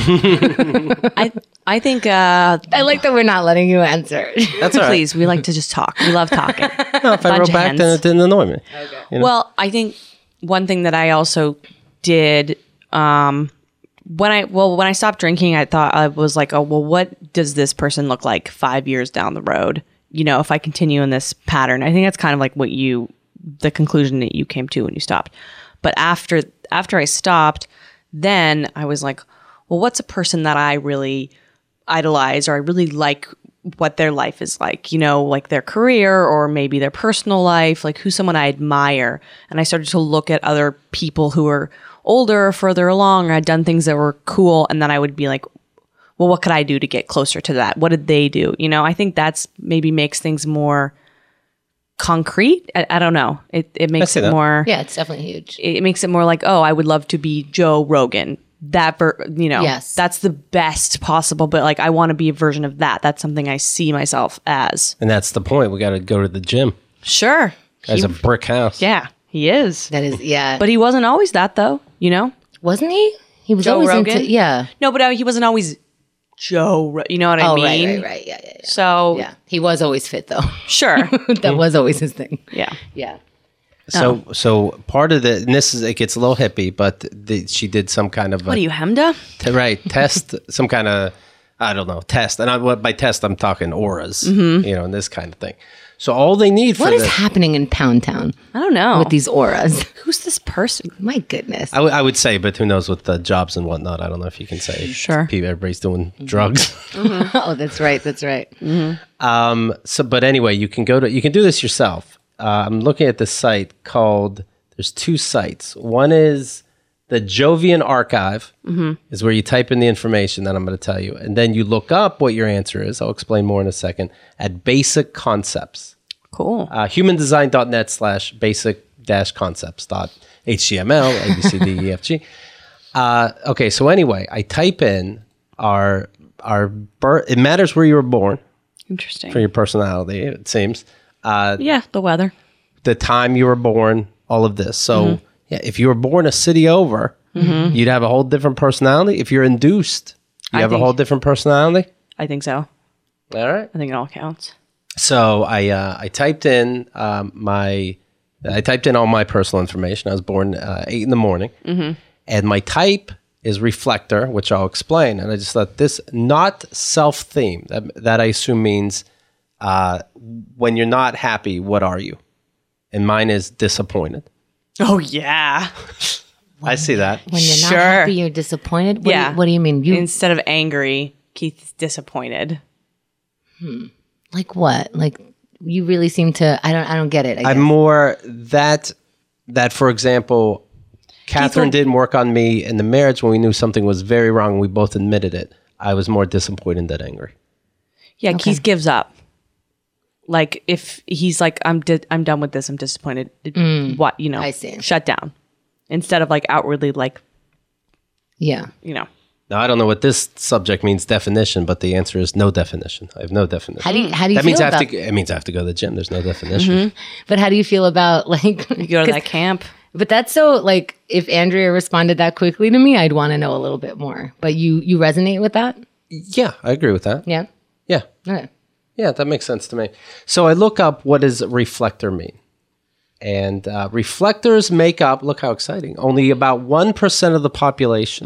I I think, uh, I like that we're not letting you answer. That's all right. please, we like to just talk. We love talking. No, if I Bunch wrote of back, hens. then it didn't annoy me. Well, I think one thing that I also did um, when I well when I stopped drinking, I thought I was like, oh well, what does this person look like five years down the road? You know, if I continue in this pattern, I think that's kind of like what you the conclusion that you came to when you stopped. But after after I stopped, then I was like, well, what's a person that I really idolize or I really like what their life is like, you know, like their career or maybe their personal life, like who's someone I admire. And I started to look at other people who are older or further along or had done things that were cool. And then I would be like, well, what could I do to get closer to that? What did they do? You know, I think that's maybe makes things more concrete. I, I don't know. It it makes see it that. more. Yeah, it's definitely huge. It makes it more like, oh, I would love to be Joe Rogan. That ver- you know, Yes. that's the best possible. But like, I want to be a version of that. That's something I see myself as. And that's the point. We got to go to the gym. Sure. As He- a brick house. yeah, he is. That is, yeah. But he wasn't always that, though. You know. wasn't he? He was Joe always Rogan? into, yeah. No, but uh, he wasn't always Joe. Ro- You know what I Oh, mean? right, right, right. Yeah, yeah, yeah. So Yeah, he was always fit though. sure. That was always his thing. Yeah. Yeah. So, Oh. so part of the, and this is, it gets a little hippie, but the, she did some kind of, What a, are you, Hemda? t- right, test, some kind of, I don't know, test. And I, what by test, I'm talking auras, Mm-hmm. you know, and this kind of thing. So all they need for What is this, happening in Pound Town I don't know. with these auras? Who's this person? My goodness. I, w- I would say, but who knows with the jobs and whatnot. I don't know if you can say. Sure. People, everybody's doing drugs. Oh, that's right. That's right. Um, so, but anyway, you can go to, you can do this yourself. Uh, I'm looking at this site called, there's two sites. One is the Jovian Archive, is where you type in the information that I'm going to tell you. And then you look up what your answer is. I'll explain more in a second at Basic Concepts. Cool. Uh, humandesign.net slash basic dash concepts dot html, A, B, C, D, E, F, G. Uh, okay, so anyway, I type in our, our birth, it matters where you were born Interesting. for your personality, it seems. Uh, yeah, the weather. the time you were born, all of this. So, yeah, if you were born a city over, you'd have a whole different personality. If you're induced, you I have a think- whole different personality. I think so. All right. I think it all counts. So I uh, I typed in um, my I typed in all my personal information. I was born uh, eight in the morning, and my type is reflector, which I'll explain. And I just thought this not self theme that that I assume means uh, when you're not happy, what are you? And mine is disappointed. Oh yeah. I see that. When you're not Sure. happy, you're disappointed. What Yeah. Do you, what do you mean? You Instead of angry, Keith's disappointed. like what? Like you really seem to. I don't. I don't get it. I I'm guess. more that that for example, Catherine Keith, didn't work on me in the marriage when we knew something was very wrong. We both admitted it. I was more disappointed than angry. Yeah, Keith gives up. Like if he's like, I'm di- I'm done with this. I'm disappointed. What you know? I see. Shut down. Instead of like outwardly like Yeah. you know. Now I don't know what this subject means definition, but the answer is no definition. I have no definition. How do you? How do you that feel means I have about? to. It means I have to go to the gym. There's no definition. But how do you feel about like? You go to that camp. But that's so like if Andrea responded that quickly to me, I'd want to know a little bit more. But you you resonate with that? Yeah, I agree with that. Yeah. Yeah, Okay. yeah, that makes sense to me. So I look up what does reflector mean, and uh, reflectors make up. Look how exciting! Only about one percent of the population.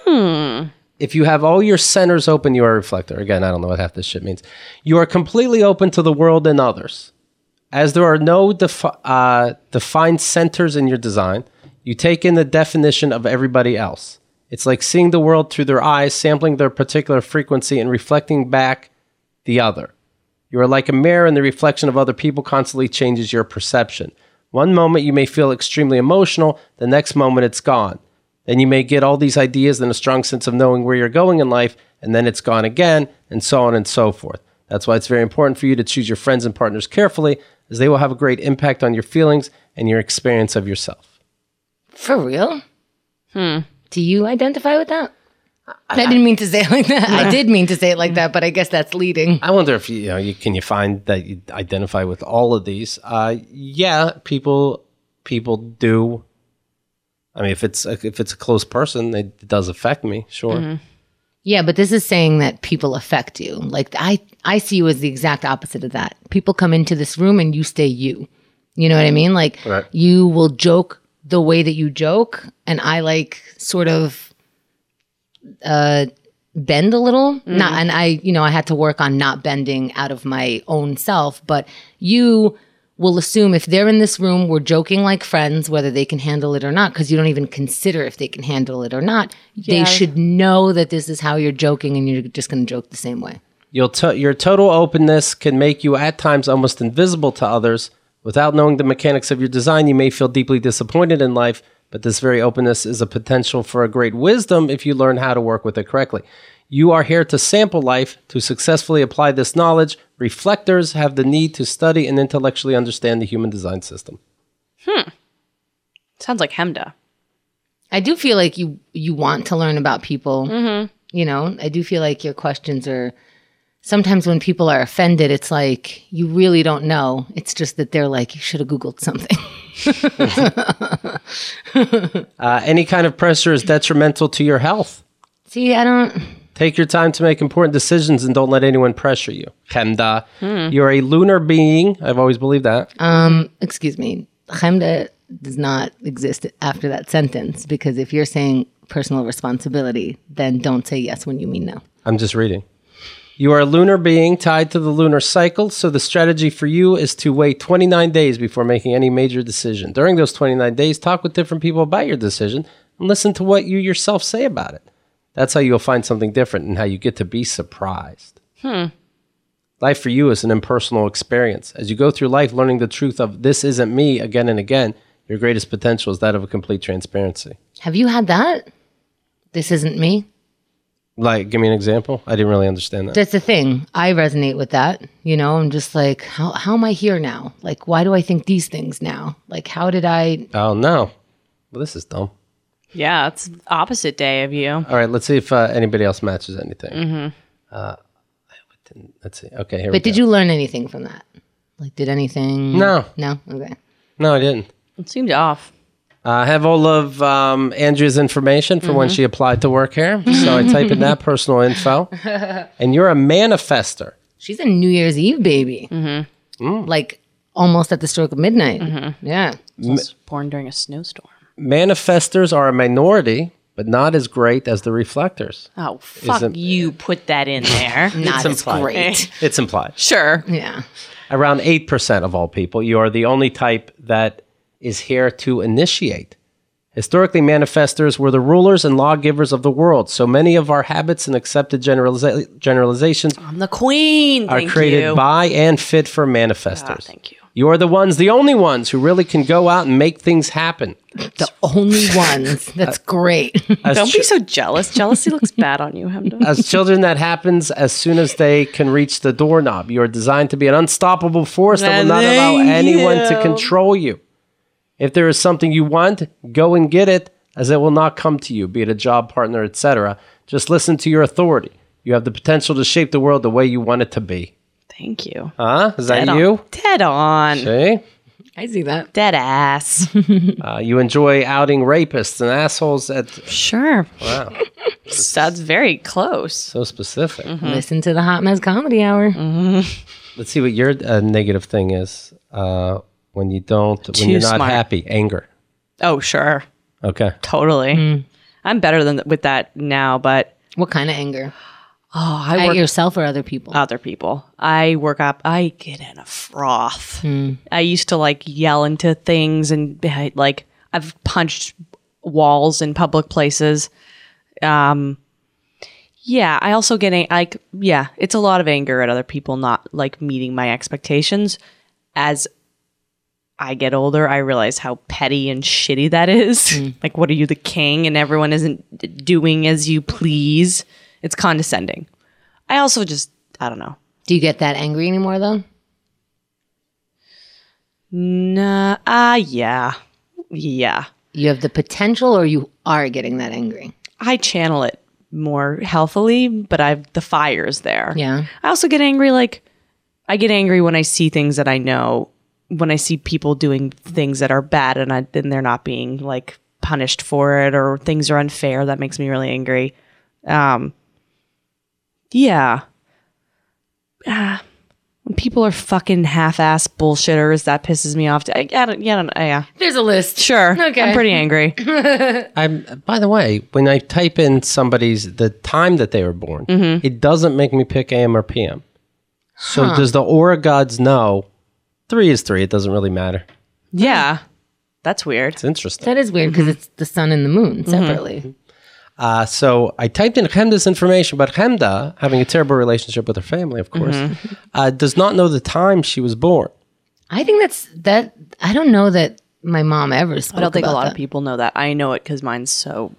If you have all your centers open, you are a reflector. Again, I don't know what half this shit means. You are completely open to the world and others. As there are no defi- uh, defined centers in your design, you take in the definition of everybody else. It's like seeing the world through their eyes, sampling their particular frequency, and reflecting back the other. You are like a mirror, and the reflection of other people constantly changes your perception. One moment you may feel extremely emotional, the next moment it's gone. Then you may get all these ideas and a strong sense of knowing where you're going in life, and then it's gone again, and so on and so forth. That's why it's very important for you to choose your friends and partners carefully, as they will have a great impact on your feelings and your experience of yourself. For real? Hmm. Do you identify with that? I, didn't mean to say it like that. I did mean to say it like that, but I guess that's leading. I wonder if you, you know, you can you find that you identify with all of these? Uh, yeah, people people do. I mean, if it's a, if it's a close person, it does affect me. Sure. Yeah, but this is saying that people affect you. Like I, I see you as the exact opposite of that. People come into this room and you stay you. You know what I mean? Like Right. you will joke the way that you joke, and I like sort of uh, bend a little. Not, and I, you know, I had to work on not bending out of my own self. But you will assume if they're in this room, we're joking like friends, whether they can handle it or not, because you don't even consider if they can handle it or not. They Yeah. should know that this is how you're joking, and you're just going to joke the same way. You'll to- your total openness can make you at times almost invisible to others. Without knowing the mechanics of your design, you may feel deeply disappointed in life, but this very openness is a potential for a great wisdom if you learn how to work with it correctly. You are here to sample life. To successfully apply this knowledge, reflectors have the need to study and intellectually understand the human design system. Sounds like Hemda. I do feel like you you want to learn about people. Mm-hmm. You know, I do feel like your questions are, sometimes when people are offended, it's like you really don't know. It's just that they're like, you should have Googled something. Uh, any kind of pressure is detrimental to your health. See, I don't... Take your time to make important decisions and don't let anyone pressure you. Chemda, you're a lunar being. I've always believed that. Um, excuse me. Chemda does not exist after that sentence, because if you're saying personal responsibility, then don't say yes when you mean no. I'm just reading. You are a lunar being tied to the lunar cycle, so the strategy for you is to wait twenty-nine days before making any major decision. During those twenty-nine days, talk with different people about your decision and listen to what you yourself say about it. That's how you'll find something different and how you get to be surprised. Hmm. Life for you is an impersonal experience. As you go through life learning the truth of this isn't me again and again, your greatest potential is that of a complete transparency. Have you had that? This isn't me? Like, give me an example. I didn't really understand that. That's the thing. I resonate with that. You know, I'm just like, how, how am I here now? Like, why do I think these things now? Like, how did I... Oh, no. Well, this is dumb. Yeah, it's opposite day of you. All right, let's see if uh, anybody else matches anything. Mm-hmm. Uh, let's see. Okay, here we But go. did you learn anything from that? Like, did anything... No. No? Okay. No, I didn't. It seemed off. Uh, I have all of um, Andrea's information for when she applied to work here. So I type in that personal info. And you're a manifester. She's a New Year's Eve baby. Mm-hmm. Like, almost at the stroke of midnight. Mm-hmm. Yeah. I was born during a snowstorm. Manifestors are a minority, but not as great as the reflectors. Oh, fuck Isn't- you. Put that in there. Not as implied. great. It's implied. Sure. Yeah. Around eight percent of all people, you are the only type that is here to initiate. Historically, manifestors were the rulers and lawgivers of the world. So many of our habits and accepted generaliza- generalizations I'm the queen. are Thank created you. by and fit for manifestors. Ah, thank you. You are the ones, the only ones who really can go out and make things happen. The only ones. That's great. As Don't chi- be so jealous. Jealousy looks bad on you, Hemda. As children, that happens as soon as they can reach the doorknob. You are designed to be an unstoppable force that will not allow Thank anyone to you. control you. If there is something you want, go and get it, as it will not come to you, be it a job partner, et cetera. Just listen to your authority. You have the potential to shape the world the way you want it to be. Thank you. Huh? Is that Dead you? On. Dead on. See? I see that. Dead ass. Uh, you enjoy outing rapists and assholes at... Sure. Wow. That's very close. So specific. Listen to the Hot Mess Comedy Hour. Let's see what your uh, negative thing is. Uh, when you don't... Too when you're not smart. happy. Anger. Oh, sure. Okay. Totally. I'm better than with that now, but What kind of anger? oh, I At work yourself or other people? other people. I work up. I get in a froth. I used to like yell into things and be- like I've punched walls in public places. Um, yeah, I also get a- like yeah, it's a lot of anger at other people not like meeting my expectations. As I get older, I realize how petty and shitty that is. Like, what are you, the king, and everyone isn't d- doing as you please? It's condescending. I also just, I don't know. Do you get that angry anymore, though? Nah, ah, yeah. Yeah. You have the potential, or you are getting that angry? I channel it more healthily, but I've, the fire's there. Yeah. I also get angry, like, I get angry when I see things that I know, when I see people doing things that are bad and I, then they're not being, like, punished for it, or things are unfair. That makes me really angry. Um, yeah. Ah, when people are fucking half-ass bullshitters, that pisses me off. I, I don't, yeah, I don't, yeah. There's a list. Sure. Okay. I'm pretty angry. I'm. By the way, when I type in somebody's the time that they were born, it doesn't make me pick A M or P M. So does the aura gods know? Three is three. It doesn't really matter. Yeah. That's weird. It's interesting. That is weird because it's the sun and the moon separately. Uh, so I typed in Chemda's information, but Chemda, having a terrible relationship with her family, of course, uh, does not know the time she was born. I think that's that. I don't know that my mom ever spoke I don't think a about lot that. of people know that. I know it because mine's so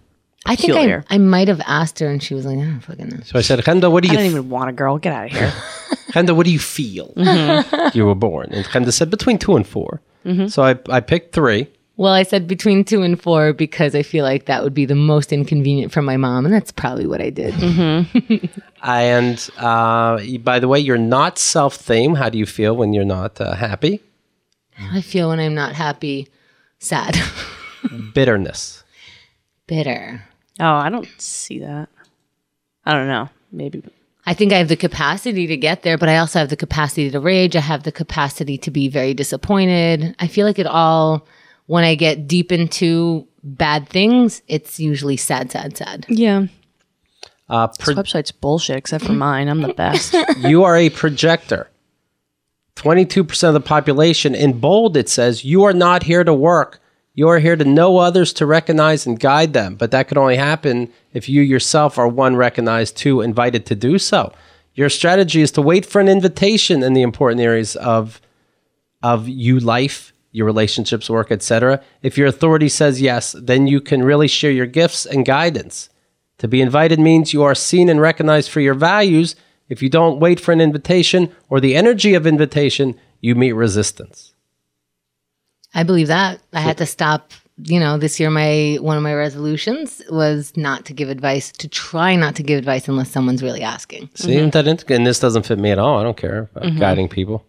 I think peculiar. I, I might have asked her and she was like, I don't fucking know. So I said, Chenda, what do I you don't f- even want a girl. Get out of here. Chenda, what do you feel you were born? And Chenda said between two and four. So I, I picked three. Well, I said between two and four because I feel like that would be the most inconvenient for my mom. And that's probably what I did. And uh, by the way, you're not self-themed. How do you feel when you're not uh, happy? I feel when I'm not happy, sad, Bitterness. bitter. Oh, I don't see that. I don't know. Maybe. I think I have the capacity to get there, but I also have the capacity to rage. I have the capacity to be very disappointed. I feel like it all, when I get deep into bad things, it's usually sad, sad, sad. Yeah. Uh, This pro- website's bullshit, except for mine. I'm the best. you are a projector. twenty-two percent of the population. In bold, it says, you are not here to work. You are here to know others, to recognize and guide them. But that could only happen if you yourself are, one, recognized, two, invited to do so. Your strategy is to wait for an invitation in the important areas of, of you life, your relationships, work, et cetera. If your authority says yes, then you can really share your gifts and guidance. To be invited means you are seen and recognized for your values. If you don't wait for an invitation or the energy of invitation, you meet resistance. I believe that. I had to stop, you know, this year my one of my resolutions was not to give advice, to try not to give advice unless someone's really asking. See, isn't that int- and this doesn't fit me at all. I don't care about guiding people.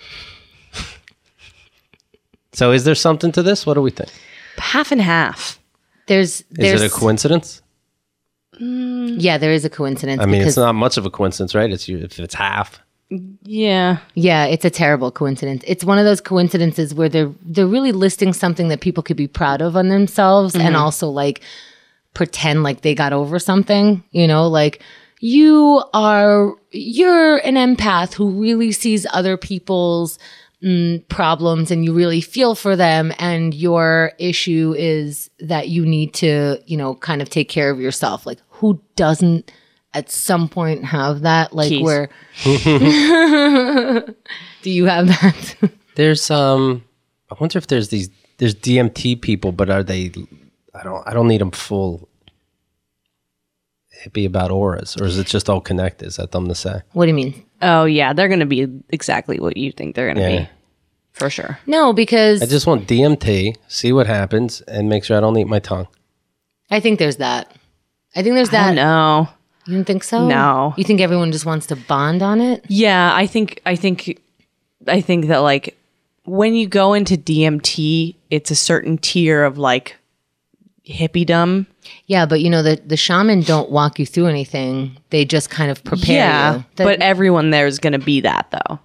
So is there something to this? What do we think? Half and half. There's there's Is it a coincidence? yeah, there is a coincidence. I mean, because, it's not much of a coincidence, right? It's you- if it's half. Yeah. yeah, it's a terrible coincidence. It's one of those coincidences where they're they're really listing something that people could be proud of on themselves and also like pretend like they got over something, you know, like you are you're an empath who really sees other people's mm, problems and you really feel for them, and your issue is that you need to, you know, kind of take care of yourself. Like, who doesn't at some point have that? Like, Keith. where do you have that? There's um, I wonder if there's these there's D M T people, but are they? I don't I don't need them full hippie about auras, or is it just all connected? Is that dumb to say? What do you mean? Oh, yeah. They're going to be exactly what you think they're going to Yeah. be. For sure. No, because I just want D M T, see what happens, and make sure I don't eat my tongue. I think there's that. I think there's I that. don't know. You don't think so? No. You think everyone just wants to bond on it? Yeah, I think I think I think that like when you go into D M T, it's a certain tier of like hippiedom. Yeah, but you know, the, the shaman don't walk you through anything. They just kind of prepare Yeah, you. but everyone there is going to be that though.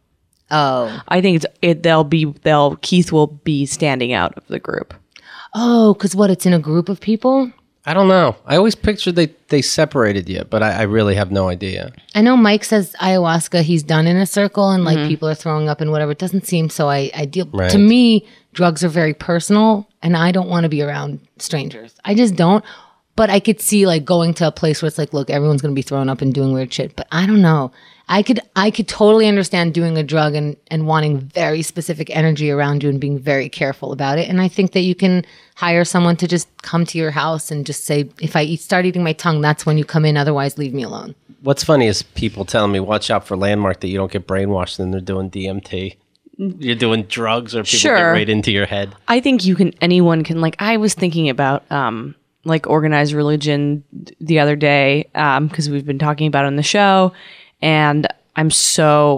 Oh. I think it's it. They'll be they'll Keith will be standing out of the group. Oh, because what? It's in a group of people? I don't know. I always pictured they, they separated you, but I, I really have no idea. I know Mike says ayahuasca he's done in a circle and like people are throwing up and whatever. It doesn't seem so I- ideal. Right. To me, drugs are very personal and I don't want to be around strangers. I just don't. But I could see like going to a place where it's like, look, everyone's going to be throwing up and doing weird shit. But I don't know. I could I could totally understand doing a drug and, and wanting very specific energy around you and being very careful about it. And I think that you can hire someone to just come to your house and just say, if I eat, start eating my tongue, that's when you come in. Otherwise, leave me alone. What's funny is people telling me, watch out for Landmark, that you don't get brainwashed and they're doing D M T. You're doing drugs or people get Sure. right into your head. I think you can. Anyone can. Like I was thinking about um like organized religion the other day um because we've been talking about it on the show. And I'm so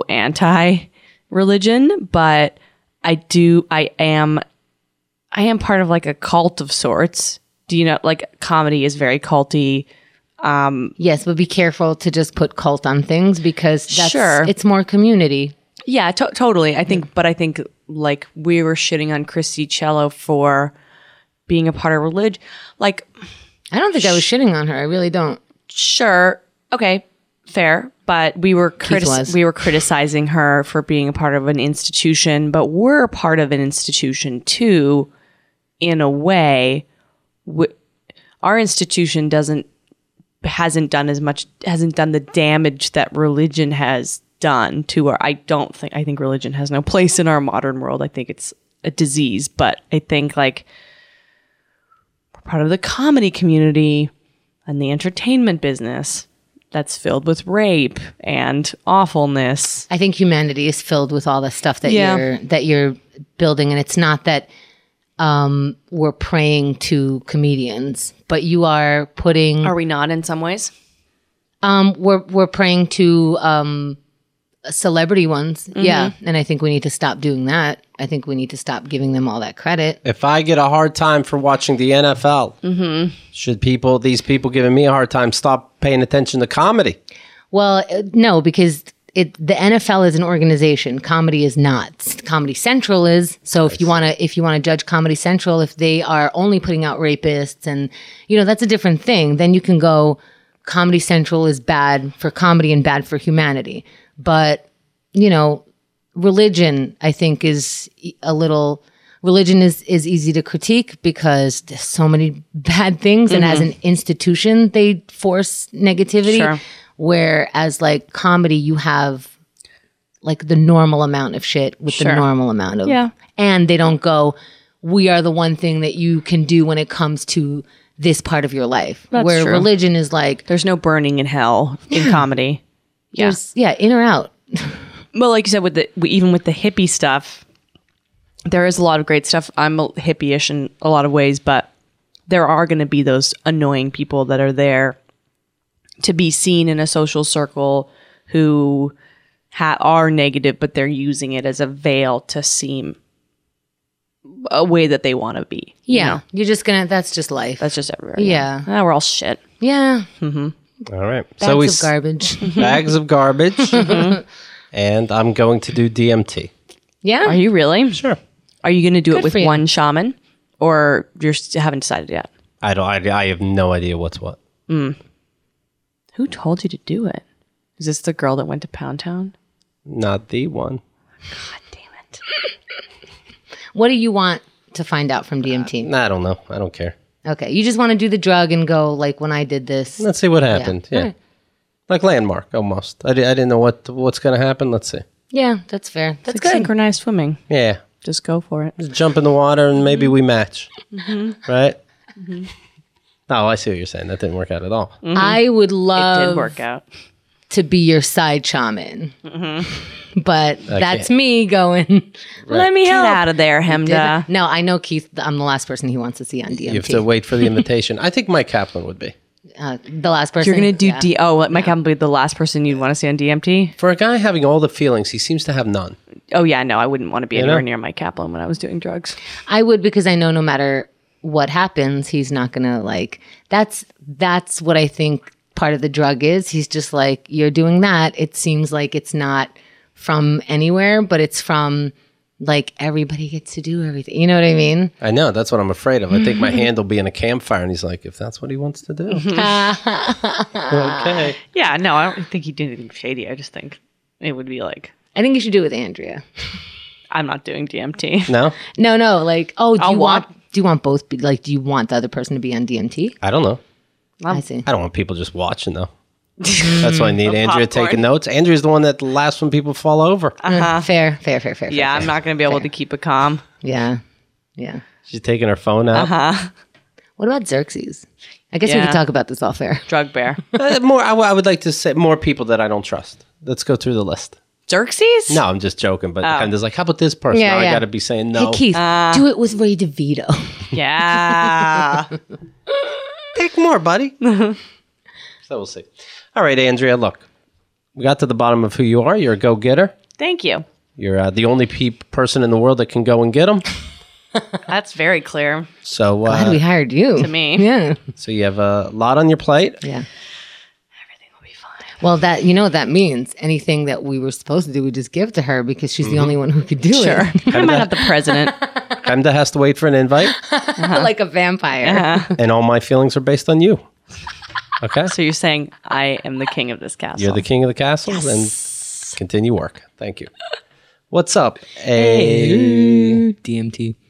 anti-religion, but I do, I am, I am part of like a cult of sorts. Do you know, like comedy is very culty. Yes, but be careful to just put cult on things because that's, Sure. it's more community. Yeah, to- totally. I think, but I think like we were shitting on Christy Cello for being a part of religion. Like, I don't think I was shitting on her. I really don't. sure, okay, fair, but we were criti- was. we were criticizing her for being a part of an institution, but we're a part of an institution too, in a way. W- our institution doesn't hasn't done as much hasn't done the damage that religion has done to our. I don't think I think religion has no place in our modern world. I think it's a disease, but I think like we're part of the comedy community. in the entertainment business that's filled with rape and awfulness. I think humanity is filled with all the stuff that Yeah. you're that you're building, and it's not that um, we're praying to comedians, but you are putting Are we not in some ways? um, we're we're praying to um, celebrity ones, yeah, and I think we need to stop doing that. I think we need to stop giving them all that credit. If I get a hard time for watching the N F L, should people, these people giving me a hard time, stop paying attention to comedy? Well, uh, no, because it the N F L is an organization. Comedy is not. S- Comedy Central is. So if you want to, if you want to judge Comedy Central, if they are only putting out rapists, and you know that's a different thing. Then you can go. Comedy Central is bad for comedy and bad for humanity. But you know, religion, I think, is e- a little. Religion is, is easy to critique because there's so many bad things, and as an institution, they force negativity. Sure. Whereas, like comedy, you have like the normal amount of shit with the Sure. normal amount of, Yeah. and they don't go, we are the one thing that you can do when it comes to this part of your life. That's Where true. religion is like, There's no burning in hell in comedy. Yeah. there's, yeah, in or out. Well, like you said, with the even with the hippie stuff, there is a lot of great stuff. I'm a hippie-ish in a lot of ways, but there are going to be those annoying people that are there to be seen in a social circle who ha- are negative, but they're using it as a veil to seem a way that they want to be. you Yeah, know? you're just gonna. That's just life. That's just everywhere. Yeah. Ah, we're all shit. yeah, All right. bags so we of s- garbage. bags of garbage, and I'm going to do D M T. yeah, Are you really? Sure. Are you going to do Good it with for you. one shaman, or you haven't decided yet? I don't. I, I have no idea what's what. Who told you to do it? Is this the girl that went to Pound Town? Not the one. God damn it. What do you want to find out from D M T? I don't know. I don't care. Okay, you just want to do the drug and go like when I did this. Let's see what happened. Yeah. Alright. Like Landmark, almost. I, di- I didn't know what what's going to happen. Let's see. Yeah, that's fair. That's It's like good. synchronized swimming. Yeah. Just go for it. Just jump in the water and maybe we match. Right? Oh, I see what you're saying. That didn't work out at all. I would It love did work out. to be your side shaman, but that's can't. me going. Let me Get help. out of there, Hemda. No, I know Keith. I'm the last person he wants to see on D M T. You have to wait for the invitation. I think Mike Kaplan would be. uh, the last person. You're going to do Yeah. D. Oh, Mike Kaplan be the last person you'd want to see on D M T? For a guy having all the feelings, he seems to have none. Oh, yeah, no, I wouldn't want to be know? anywhere near Mike Kaplan when I was doing drugs. I would, because I know no matter what happens, he's not gonna like. That's that's what I think part of the drug is. He's just like, you're doing that. It seems like it's not from anywhere, but it's from like everybody gets to do everything. You know what I mean? I know. That's what I'm afraid of. I think my hand will be in a campfire and he's like, if that's what he wants to do. Okay. Yeah, no, I don't think he did anything shady. I just think it would be like, I think you should do it with Andrea. I'm not doing D M T. No? No, no, like, oh, do I'll you want? walk- Do you want both? Be, like, do you want the other person to be on D M T? I don't know. I see. I don't want people just watching though. That's why I need Andrea popcorn. taking notes. Andrea's the one that laughs when people fall over. Uh, fair, fair, fair, fair. Yeah, fair, I'm not going to be able to keep it calm. Yeah, yeah. She's taking her phone out. Huh? What about Xerxes? I guess we Yeah. could talk about this all fair. Drug bear. Uh, more. I, w- I would like to say more people that I don't trust. Let's go through the list. Xerxes? No, I'm just joking. But I'm just like, how about this person? Yeah, now yeah. I got to be saying no. Hey, Keith, do it with Ray DeVito. Yeah. Pick more, buddy. So we'll see. All right, Andrea, look. We got to the bottom of who you are. You're a go-getter. Thank you. You're uh, the only pe- person in the world that can go and get them. That's very clear So, Glad we uh, hired you. to me. Yeah, so you have a lot on your plate. yeah. Everything will be fine. Well, that you know what that means. Anything that we were supposed to do, we just give to her because she's the only one who could do Sure. it. I might have the president. Hemda has to wait for an invite, like a vampire. and all my feelings are based on you. Okay? So you're saying I am the king of this castle. You're the king of the castle, and continue work. Thank you. What's up? A D M T.